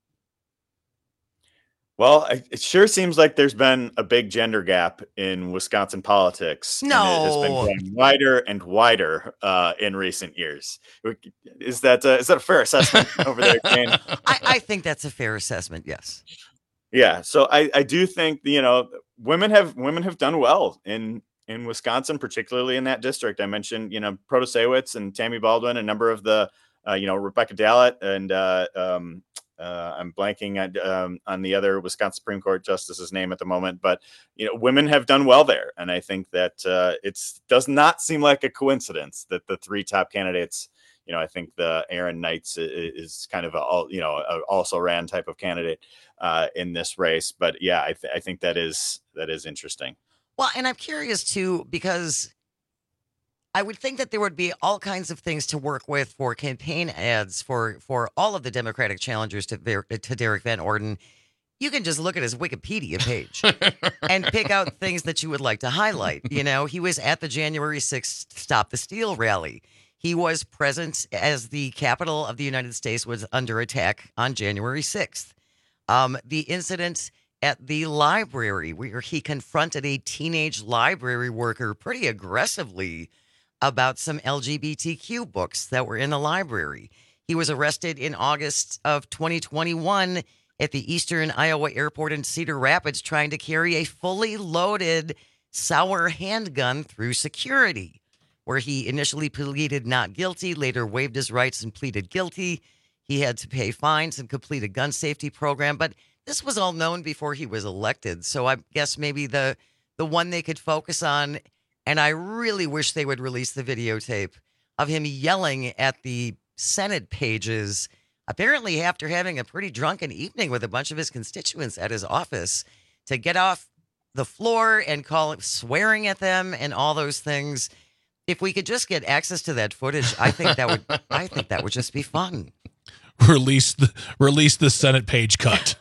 Well, it sure seems like there's been a big gender gap in Wisconsin politics. No. And it has been growing wider and wider uh, in recent years. Is that uh, is that a fair assessment over there, Jane? I, I think that's a fair assessment. Yes. Yeah. So I, I do think, you know, women have women have done well in in Wisconsin, particularly in that district. I mentioned, you know, Protasewicz and Tammy Baldwin, a number of the, uh, you know, Rebecca Dallett and uh, um, Uh, I'm blanking on, um, on the other Wisconsin Supreme Court justice's name at the moment, but you know, women have done well there, and I think that uh, it's does not seem like a coincidence that the three top candidates, you know, I think the Aaron Knights is, is kind of a all, you know, a also ran type of candidate uh, in this race, but yeah, I, th- I think that is that is interesting. Well, and I'm curious too, because I would think that there would be all kinds of things to work with for campaign ads for, for all of the Democratic challengers to, to Derek Van Orden. You can just look at his Wikipedia page and pick out things that you would like to highlight. You know, he was at the January sixth Stop the Steal rally. He was present as the Capitol of the United States was under attack on January sixth. Um, the incident at the library where he confronted a teenage library worker pretty aggressively about some L G B T Q books that were in the library. He was arrested in August of twenty twenty-one at the Eastern Iowa Airport in Cedar Rapids, trying to carry a fully loaded Sauer handgun through security, where he initially pleaded not guilty, later waived his rights and pleaded guilty. He had to pay fines and complete a gun safety program, but this was all known before he was elected. So I guess maybe the the one they could focus on, and I really wish they would release the videotape of him yelling at the Senate pages, apparently after having a pretty drunken evening with a bunch of his constituents at his office, to get off the floor and call swearing at them and all those things. If we could just get access to that footage, I think that would I think that would just be fun. Release the release the Senate page cut.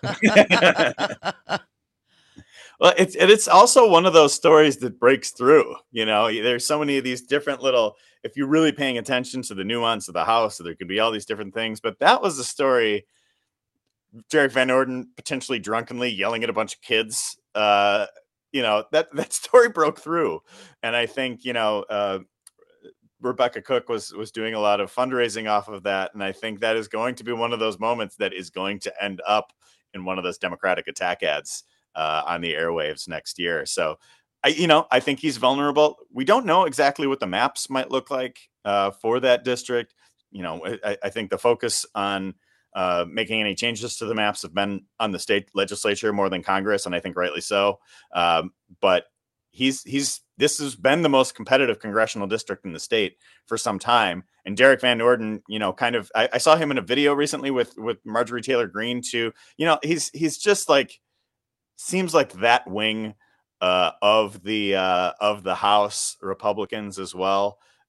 Well, it's it's also one of those stories that breaks through. You know, there's so many of these different little, if you're really paying attention to the nuance of the House, so there could be all these different things. But that was a story, Derek Van Orden potentially drunkenly yelling at a bunch of kids. Uh, you know, that, that story broke through. And I think, you know, uh, Rebecca Cook was was doing a lot of fundraising off of that. And I think that is going to be one of those moments that is going to end up in one of those Democratic attack ads Uh, on the airwaves next year. So, I, you know, I think he's vulnerable. We don't know exactly what the maps might look like uh, for that district. You know, I, I think the focus on uh, making any changes to the maps have been on the state legislature more than Congress, and I think rightly so. Um, but he's he's this has been the most competitive congressional district in the state for some time. And Derek Van Orden, you know, kind of, I, I saw him in a video recently with with Marjorie Taylor Greene too. You know, he's he's just like. Seems like that wing uh, of the uh, of the House Republicans as well.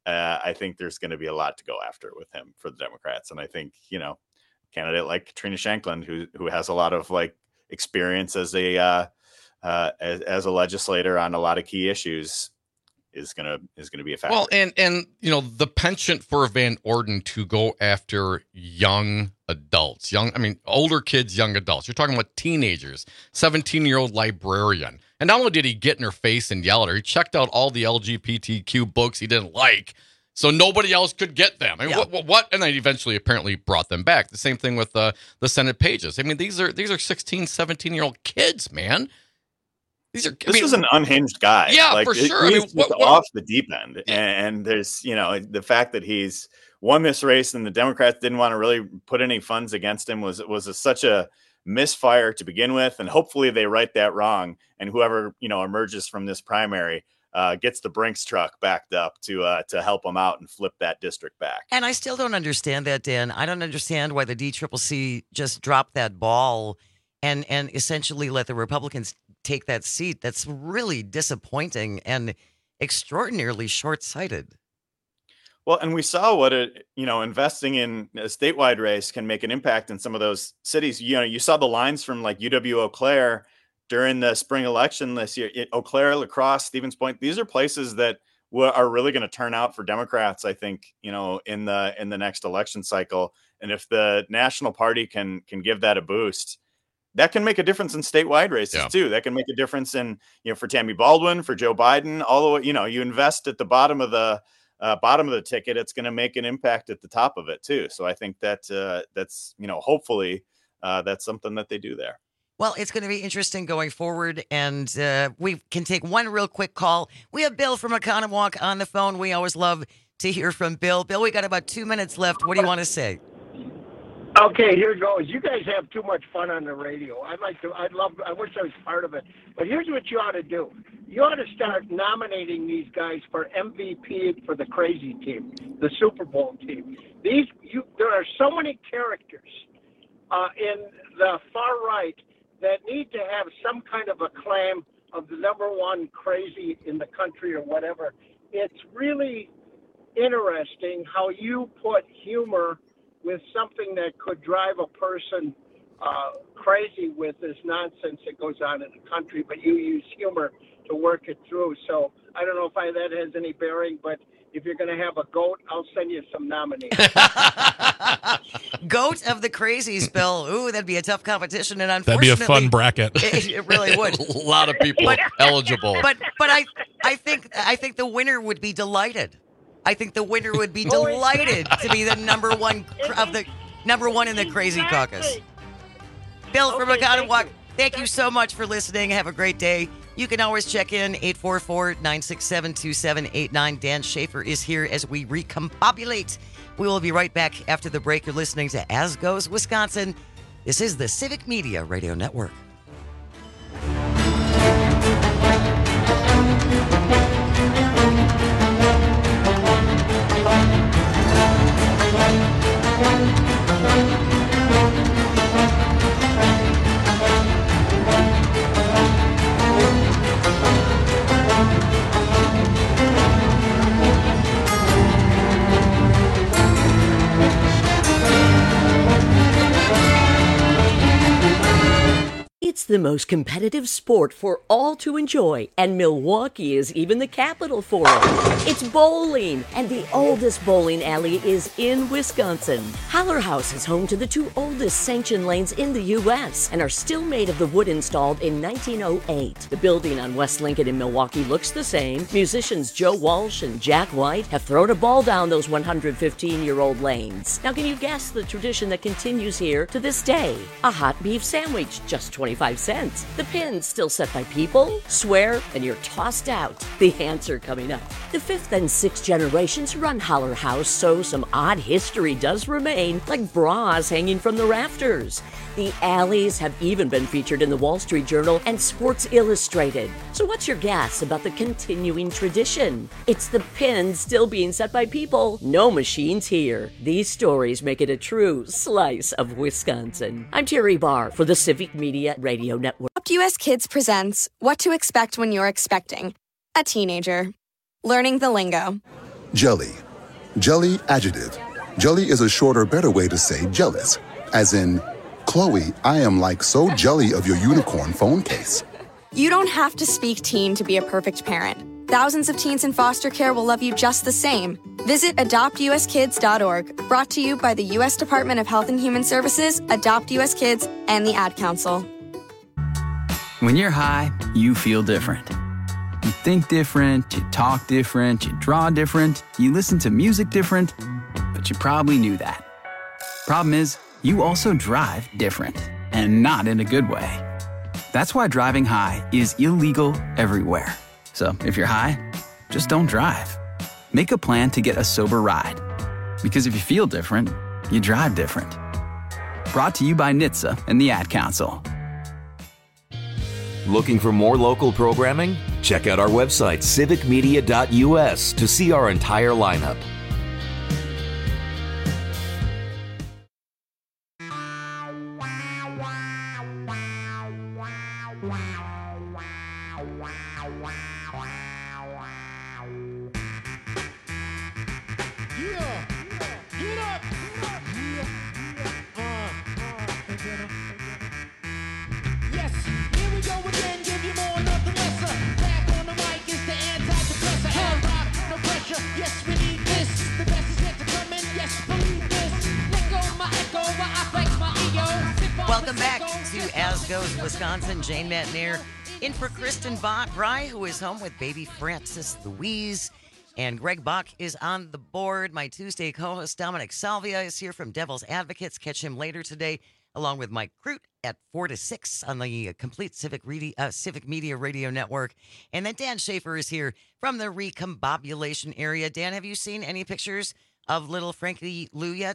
uh, I think there's going to be a lot to go after with him for the Democrats. And I think, you know, candidate like Katrina Shankland, who who has a lot of like experience as a uh, uh, as, as a legislator on a lot of key issues, is gonna is gonna be a factor. Well, and and you know, the penchant for Van Orden to go after young adults, young I mean older kids, young adults. You're talking about teenagers, seventeen-year-old librarian. And not only did he get in her face and yell at her, he checked out all the L G B T Q books he didn't like, so nobody else could get them. I mean, Yeah. what, what, what? And then eventually apparently brought them back. The same thing with uh, the Senate pages. I mean, these are these are sixteen, seventeen-year-old kids, man. These are. I This mean, was an unhinged guy. Yeah, like, for it- sure. I He's mean, what- just what- off the deep end, and there's you know the fact that he's won this race and the Democrats didn't want to really put any funds against him was was a, such a misfire to begin with, and hopefully they right that wrong, and whoever you know emerges from this primary uh, gets the Brinks truck backed up to uh, to help him out and flip that district back. And I still don't understand that, Dan. I don't understand why the D C C C just dropped that ball and and essentially let the Republicans take that seat. That's really disappointing and extraordinarily short-sighted. Well, and we saw what it, you know, investing in a statewide race can make an impact in some of those cities. You know, you saw the lines from like U W Eau Claire during the spring election this year. It, Eau Claire, La Crosse, Stevens Point. These are places that w- are really going to turn out for Democrats, I think, you know, in the in the next election cycle. And if the national party can can give that a boost, that can make a difference in statewide races Yeah. too. That can make a difference in, you know, for Tammy Baldwin, for Joe Biden, all the way, you know, you invest at the bottom of the uh, bottom of the ticket, it's going to make an impact at the top of it too. So I think that uh, that's, you know, hopefully uh, that's something that they do there. Well, it's going to be interesting going forward, and uh, we can take one real quick call. We have Bill from Economwalk on the phone. We always love to hear from Bill. Bill, we got about two minutes left. What do you want to say? Okay, here goes. You guys have too much fun on the radio. I'd like to. I'd love. I wish I was part of it. But here's what you ought to do. You ought to start nominating these guys for M V P for the crazy team, the Super Bowl team. These. You. There are so many characters uh, in the far right that need to have some kind of a claim of the number one crazy in the country or whatever. It's really interesting how you put humor with something that could drive a person uh, crazy with this nonsense that goes on in the country, but you use humor to work it through. So I don't know if I, that has any bearing, but if you're going to have a goat, I'll send you some nominees. Goat of the crazies, Bill. Ooh, that'd be a tough competition, and That'd be a unfortunately, fun bracket. It, it really would. A lot of people eligible. But but I I think I think the winner would be delighted. I think the winner would be Oh, delighted to be the number one cr- of the number one in the crazy caucus. Bill from Okay, thank Economwalk, you. thank you so much for listening. Have a great day. You can always check in eight four four, nine six seven, two seven eight nine. Dan Schaefer is here as we recombobulate. We will be right back after the break. You're listening to As Goes Wisconsin. This is the Civic Media Radio Network. It's the most competitive sport for all to enjoy, and Milwaukee is even the capital for it. It's bowling, and the oldest bowling alley is in Wisconsin. Holler House is home to the two oldest sanctioned lanes in the U S and are still made of the wood installed in nineteen oh eight. The building on West Lincoln in Milwaukee looks the same. Musicians Joe Walsh and Jack White have thrown a ball down those one hundred fifteen-year-old lanes. Now, can you guess the tradition that continues here to this day? A hot beef sandwich, just twenty-five cents. The pins still set by people, swear, and you're tossed out. The answer coming up. The fifth and sixth generations run Holler House, so some odd history does remain, like bras hanging from the rafters. The alleys have even been featured in the Wall Street Journal and Sports Illustrated. So what's your guess about the continuing tradition? It's the pins still being set by people. No machines here. These stories make it a true slice of Wisconsin. I'm Terry Barr for the Civic Media Radio Network. U S Kids presents What to Expect When You're Expecting. A Teenager. Learning the lingo. Jelly. Jelly adjective. Jelly is a shorter, better way to say jealous. As in, Chloe, I am like so jelly of your unicorn phone case. You don't have to speak teen to be a perfect parent. Thousands of teens in foster care will love you just the same. Visit adopt u s kids dot org, brought to you by the U S Department of Health and Human Services, Adopt U S Kids, and the Ad Council. When you're high, you feel different. You think different, you talk different, you draw different, you listen to music different, but you probably knew that. Problem is, you also drive different, and not in a good way. That's why driving high is illegal everywhere. So if you're high, just don't drive. Make a plan to get a sober ride. Because if you feel different, you drive different. Brought to you by N H T S A and the Ad Council. Looking for more local programming? Check out our website, civic media dot u s, to see our entire lineup. Welcome back to As Goes Wisconsin. Jane Matnier in for Kristen Bry, who is home with baby Francis Louise. And Greg Bach is on the board. My Tuesday co-host Dominic Salvia is here from Devil's Advocates. Catch him later today, along with Mike Crute at four to six on the Complete Civic, Redi- uh, Civic Media Radio Network. And then Dan Schaefer is here from the recombobulation area. Dan, have you seen any pictures of little Frankie Lou yet?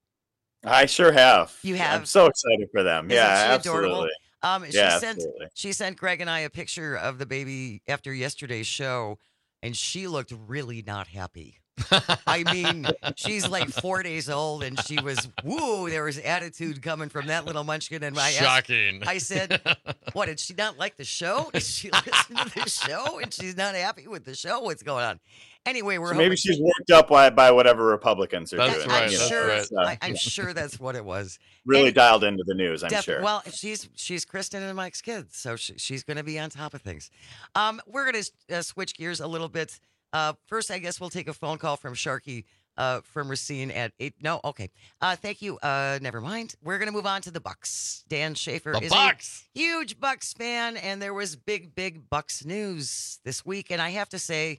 I sure have. You have? I'm so excited for them. Isn't yeah, she absolutely. adorable? Um, she yeah, sent absolutely. she sent Greg and I a picture of the baby after yesterday's show, and she looked really not happy. I mean, she's like four days old, and she was woo. There was attitude coming from that little munchkin, and I Shocking. Asked, I said, "What, did she not like the show? Did she listen to the show, and she's not happy with the show? What's going on?" Anyway, we're So hoping- maybe she's worked up by, by whatever Republicans are That's doing. right, I'm you know, sure. it's, uh, I, I'm sure that's what it was. really Any- dialed into the news, I'm Def- sure. Well, she's she's Kristen and Mike's kid, so she, she's going to be on top of things. Um, we're going to uh, switch gears a little bit. Uh, first, I guess we'll take a phone call from Sharky uh, from Racine at eight. No, okay. Uh, thank you. Uh, never mind. We're going to move on to the Bucks. Dan Schaefer The is Bucks. a huge Bucks fan, and there was big, big Bucks news this week. And I have to say,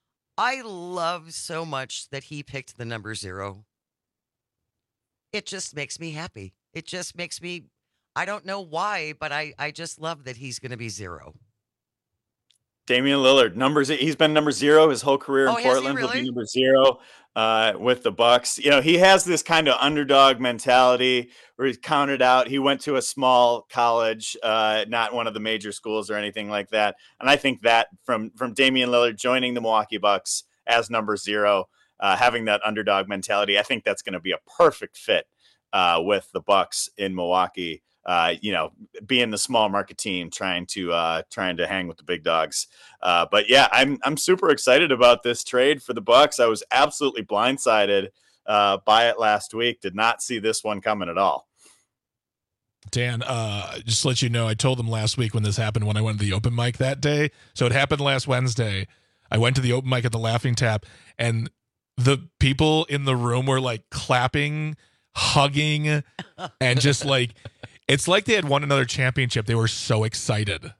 I love so much that he picked the number zero. It just makes me happy. It just makes me, I don't know why, but I, I just love that he's going to be zero. Damian Lillard, numbers. He's been number zero his whole career Oh, in has he Portland. He'll really? be number zero uh, with the Bucks. You know, he has this kind of underdog mentality where he's counted out. He went to a small college, uh, not one of the major schools or anything like that. And I think that from from Damian Lillard joining the Milwaukee Bucks as number zero, uh, having that underdog mentality, I think that's going to be a perfect fit uh, with the Bucks in Milwaukee. Uh, you know, being the small market team, trying to uh, trying to hang with the big dogs. Uh, but yeah, I'm I'm super excited about this trade for the Bucks. I was absolutely blindsided uh, by it last week. Did not see this one coming at all. Dan, uh, just to let you know, I told them last week when this happened when I went to the open mic that day. So it happened last Wednesday. I went to the open mic at the Laughing Tap, and the people in the room were like clapping, hugging, and just like, it's like they had won another championship. They were so excited.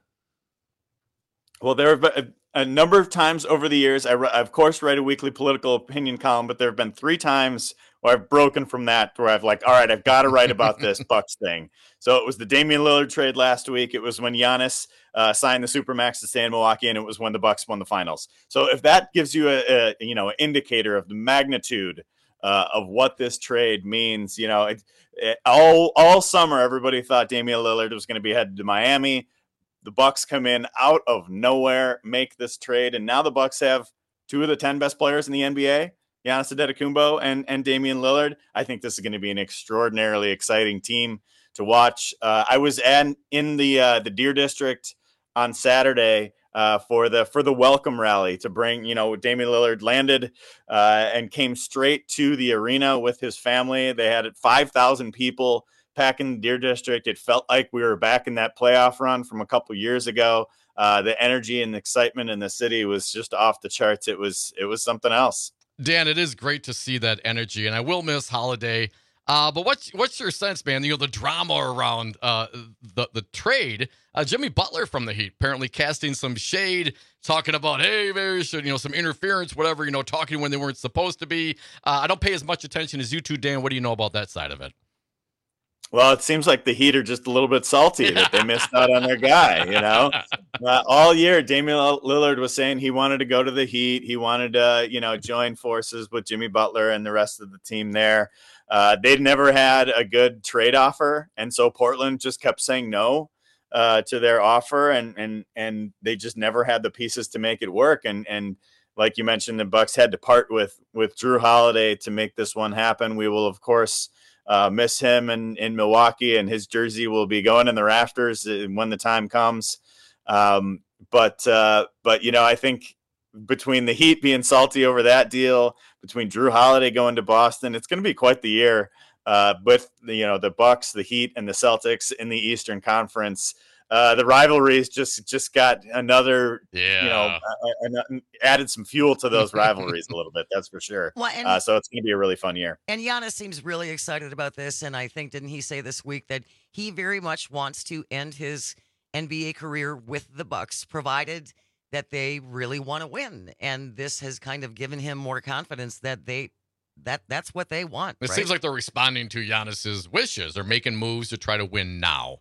Well, there have been a, a number of times over the years. I, I, of course, write a weekly political opinion column, but there have been three times where I've broken from that, where I've like, all right, I've got to write about this Bucks thing. So it was the Damian Lillard trade last week. It was when Giannis uh, signed the Supermax to stay in Milwaukee, and it was when the Bucks won the finals. So if that gives you a, a you know, an indicator of the magnitude uh, of what this trade means, you know, it, it, all all summer everybody thought Damian Lillard was going to be headed to Miami. The Bucks come in out of nowhere, make this trade, and now the Bucks have two of the ten best players in the N B A. Giannis Antetokounmpo and, and Damian Lillard. I think this is going to be an extraordinarily exciting team to watch. Uh, I was at, in the uh, the Deer District on Saturday uh, for the for the welcome rally to bring, you know, Damian Lillard landed uh, and came straight to the arena with his family. They had five thousand people packing the Deer District. It felt like we were back in that playoff run from a couple years ago. Uh, the energy and excitement in the city was just off the charts. It was it was something else. Dan, it is great to see that energy, and I will miss Holiday. Uh, but what's what's your sense, man? You know, the drama around uh, the the trade. Uh, Jimmy Butler from the Heat apparently casting some shade, talking about, hey, maybe should, you know, some interference, whatever, you know, talking when they weren't supposed to be. Uh, I don't pay as much attention as you two, Dan. What do you know about that side of it? Well, it seems like the Heat are just a little bit salty that they missed out on their guy, you know. Uh, all year, Damian Lillard was saying he wanted to go to the Heat. He wanted to, you know, join forces with Jimmy Butler and the rest of the team there. Uh, they'd never had a good trade offer, and so Portland just kept saying no uh, to their offer, and and and they just never had the pieces to make it work. And and like you mentioned, the Bucks had to part with with Jrue Holiday to make this one happen. We will, of course, Uh, miss him in, in Milwaukee, and his jersey will be going in the rafters when the time comes. Um, but, uh, but, you know, I think between the Heat being salty over that deal, between Jrue Holiday going to Boston, it's going to be quite the year uh, with the, you know, the Bucks, the Heat, and the Celtics in the Eastern Conference. Uh, the rivalries just just got another, yeah. you know, uh, uh, added some fuel to those rivalries a little bit. That's for sure. Well, and, uh, so it's going to be a really fun year. And Giannis seems really excited about this. And I think, didn't he say this week that he very much wants to end his N B A career with the Bucks, provided that they really want to win. And this has kind of given him more confidence that they that that's what they want. It right? seems like they're responding to Giannis's wishes. They're making moves to try to win now.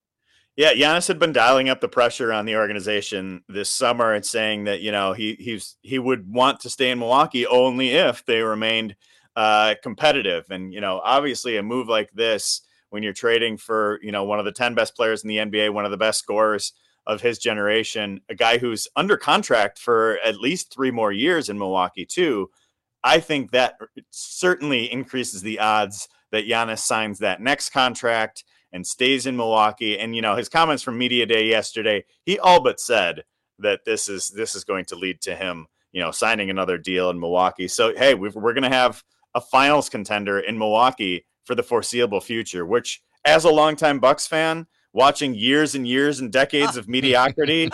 Yeah, Giannis had been dialing up the pressure on the organization this summer and saying that, you know, he he's he would want to stay in Milwaukee only if they remained uh, competitive. And, you know, obviously a move like this, when you're trading for, you know, one of the ten best players in the N B A, one of the best scorers of his generation, a guy who's under contract for at least three more years in Milwaukee too, I think that certainly increases the odds that Giannis signs that next contract and stays in Milwaukee. And, you know, his comments from Media Day yesterday, he all but said that this is this is going to lead to him, you know, signing another deal in Milwaukee. So, hey, we've, we're going to have a finals contender in Milwaukee for the foreseeable future, which, as a longtime Bucks fan, watching years and years and decades of mediocrity,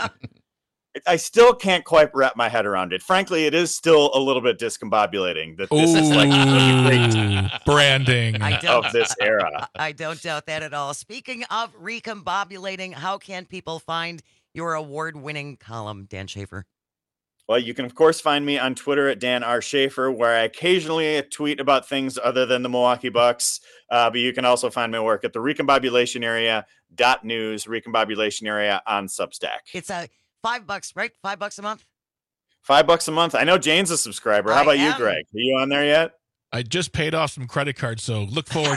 I still can't quite wrap my head around it. Frankly, it is still a little bit discombobulating that this Ooh, is like the great branding I don't, of this era. I don't doubt that at all. Speaking of recombobulating, how can people find your award-winning column, Dan Schaefer? Well, you can, of course, find me on Twitter at Dan R. Schaefer, where I occasionally tweet about things other than the Milwaukee Bucks. Uh, but you can also find my work at the Recombobulation Area dot news, Recombobulation Area on Substack. It's a five bucks, right? Five bucks a month? Five bucks a month. I know Jane's a subscriber. How I about am. you, Greg? Are you on there yet? I just paid off some credit cards, so look forward to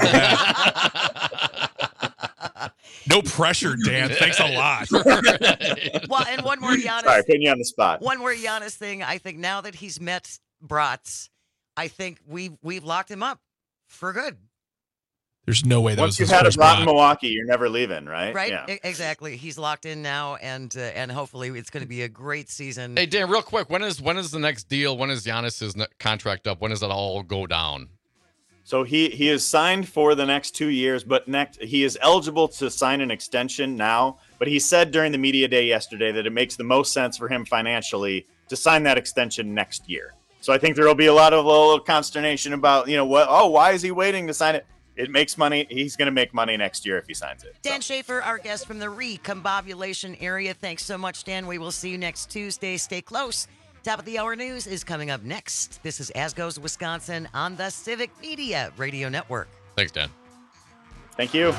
that. No pressure, Dan. Thanks a lot. Well, and one more Giannis. Sorry, putting you on the spot. One more Giannis thing. I think now that he's met Bratz, I think we've we've locked him up for good. There's no way that Once was you've his had a first brought in spot. Milwaukee, you're never leaving, right? Right? Yeah. E- exactly. He's locked in now, and uh, and hopefully it's going to be a great season. Hey, Dan, real quick, when is when is the next deal? When is Giannis's ne- contract up? When does it all go down? So he he is signed for the next two years, but next he is eligible to sign an extension now. But he said during the media day yesterday that it makes the most sense for him financially to sign that extension next year. So I think there will be a lot of a little consternation about, you know, what? Oh, why is he waiting to sign it? It makes money. He's going to make money next year if he signs it. Dan Schaefer, our guest from the Recombobulation Area. Thanks so much, Dan. We will see you next Tuesday. Stay close. Top of the Hour News is coming up next. This is As Goes Wisconsin on the Civic Media Radio Network. Thanks, Dan. Thank you.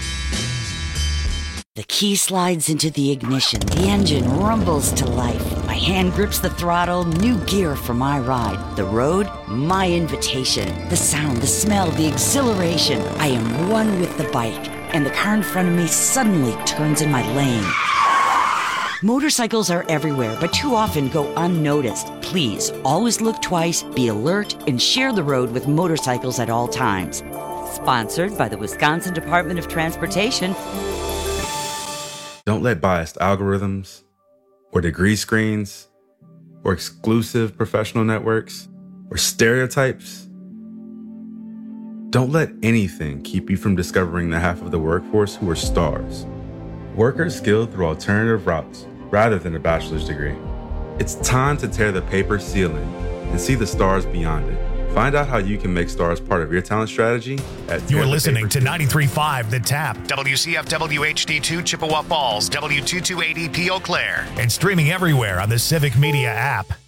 The key slides into the ignition. The engine rumbles to life. My hand grips the throttle, new gear for my ride. The road, my invitation. The sound, the smell, the exhilaration. I am one with the bike, and the car in front of me suddenly turns in my lane. Motorcycles are everywhere, but too often go unnoticed. Please, always look twice, be alert, and share the road with motorcycles at all times. Sponsored by the Wisconsin Department of Transportation. Don't let biased algorithms, or degree screens, or exclusive professional networks, or stereotypes. Don't let anything keep you from discovering the half of the workforce who are stars. Workers skilled through alternative routes rather than a bachelor's degree. It's time to tear the paper ceiling and see the stars beyond it. Find out how you can make stars part of your talent strategy at You're listening to ninety-three point five The Tap, W C F W H D two Chippewa Falls, W two two eight E P Eau Claire, and streaming everywhere on the Civic Media app.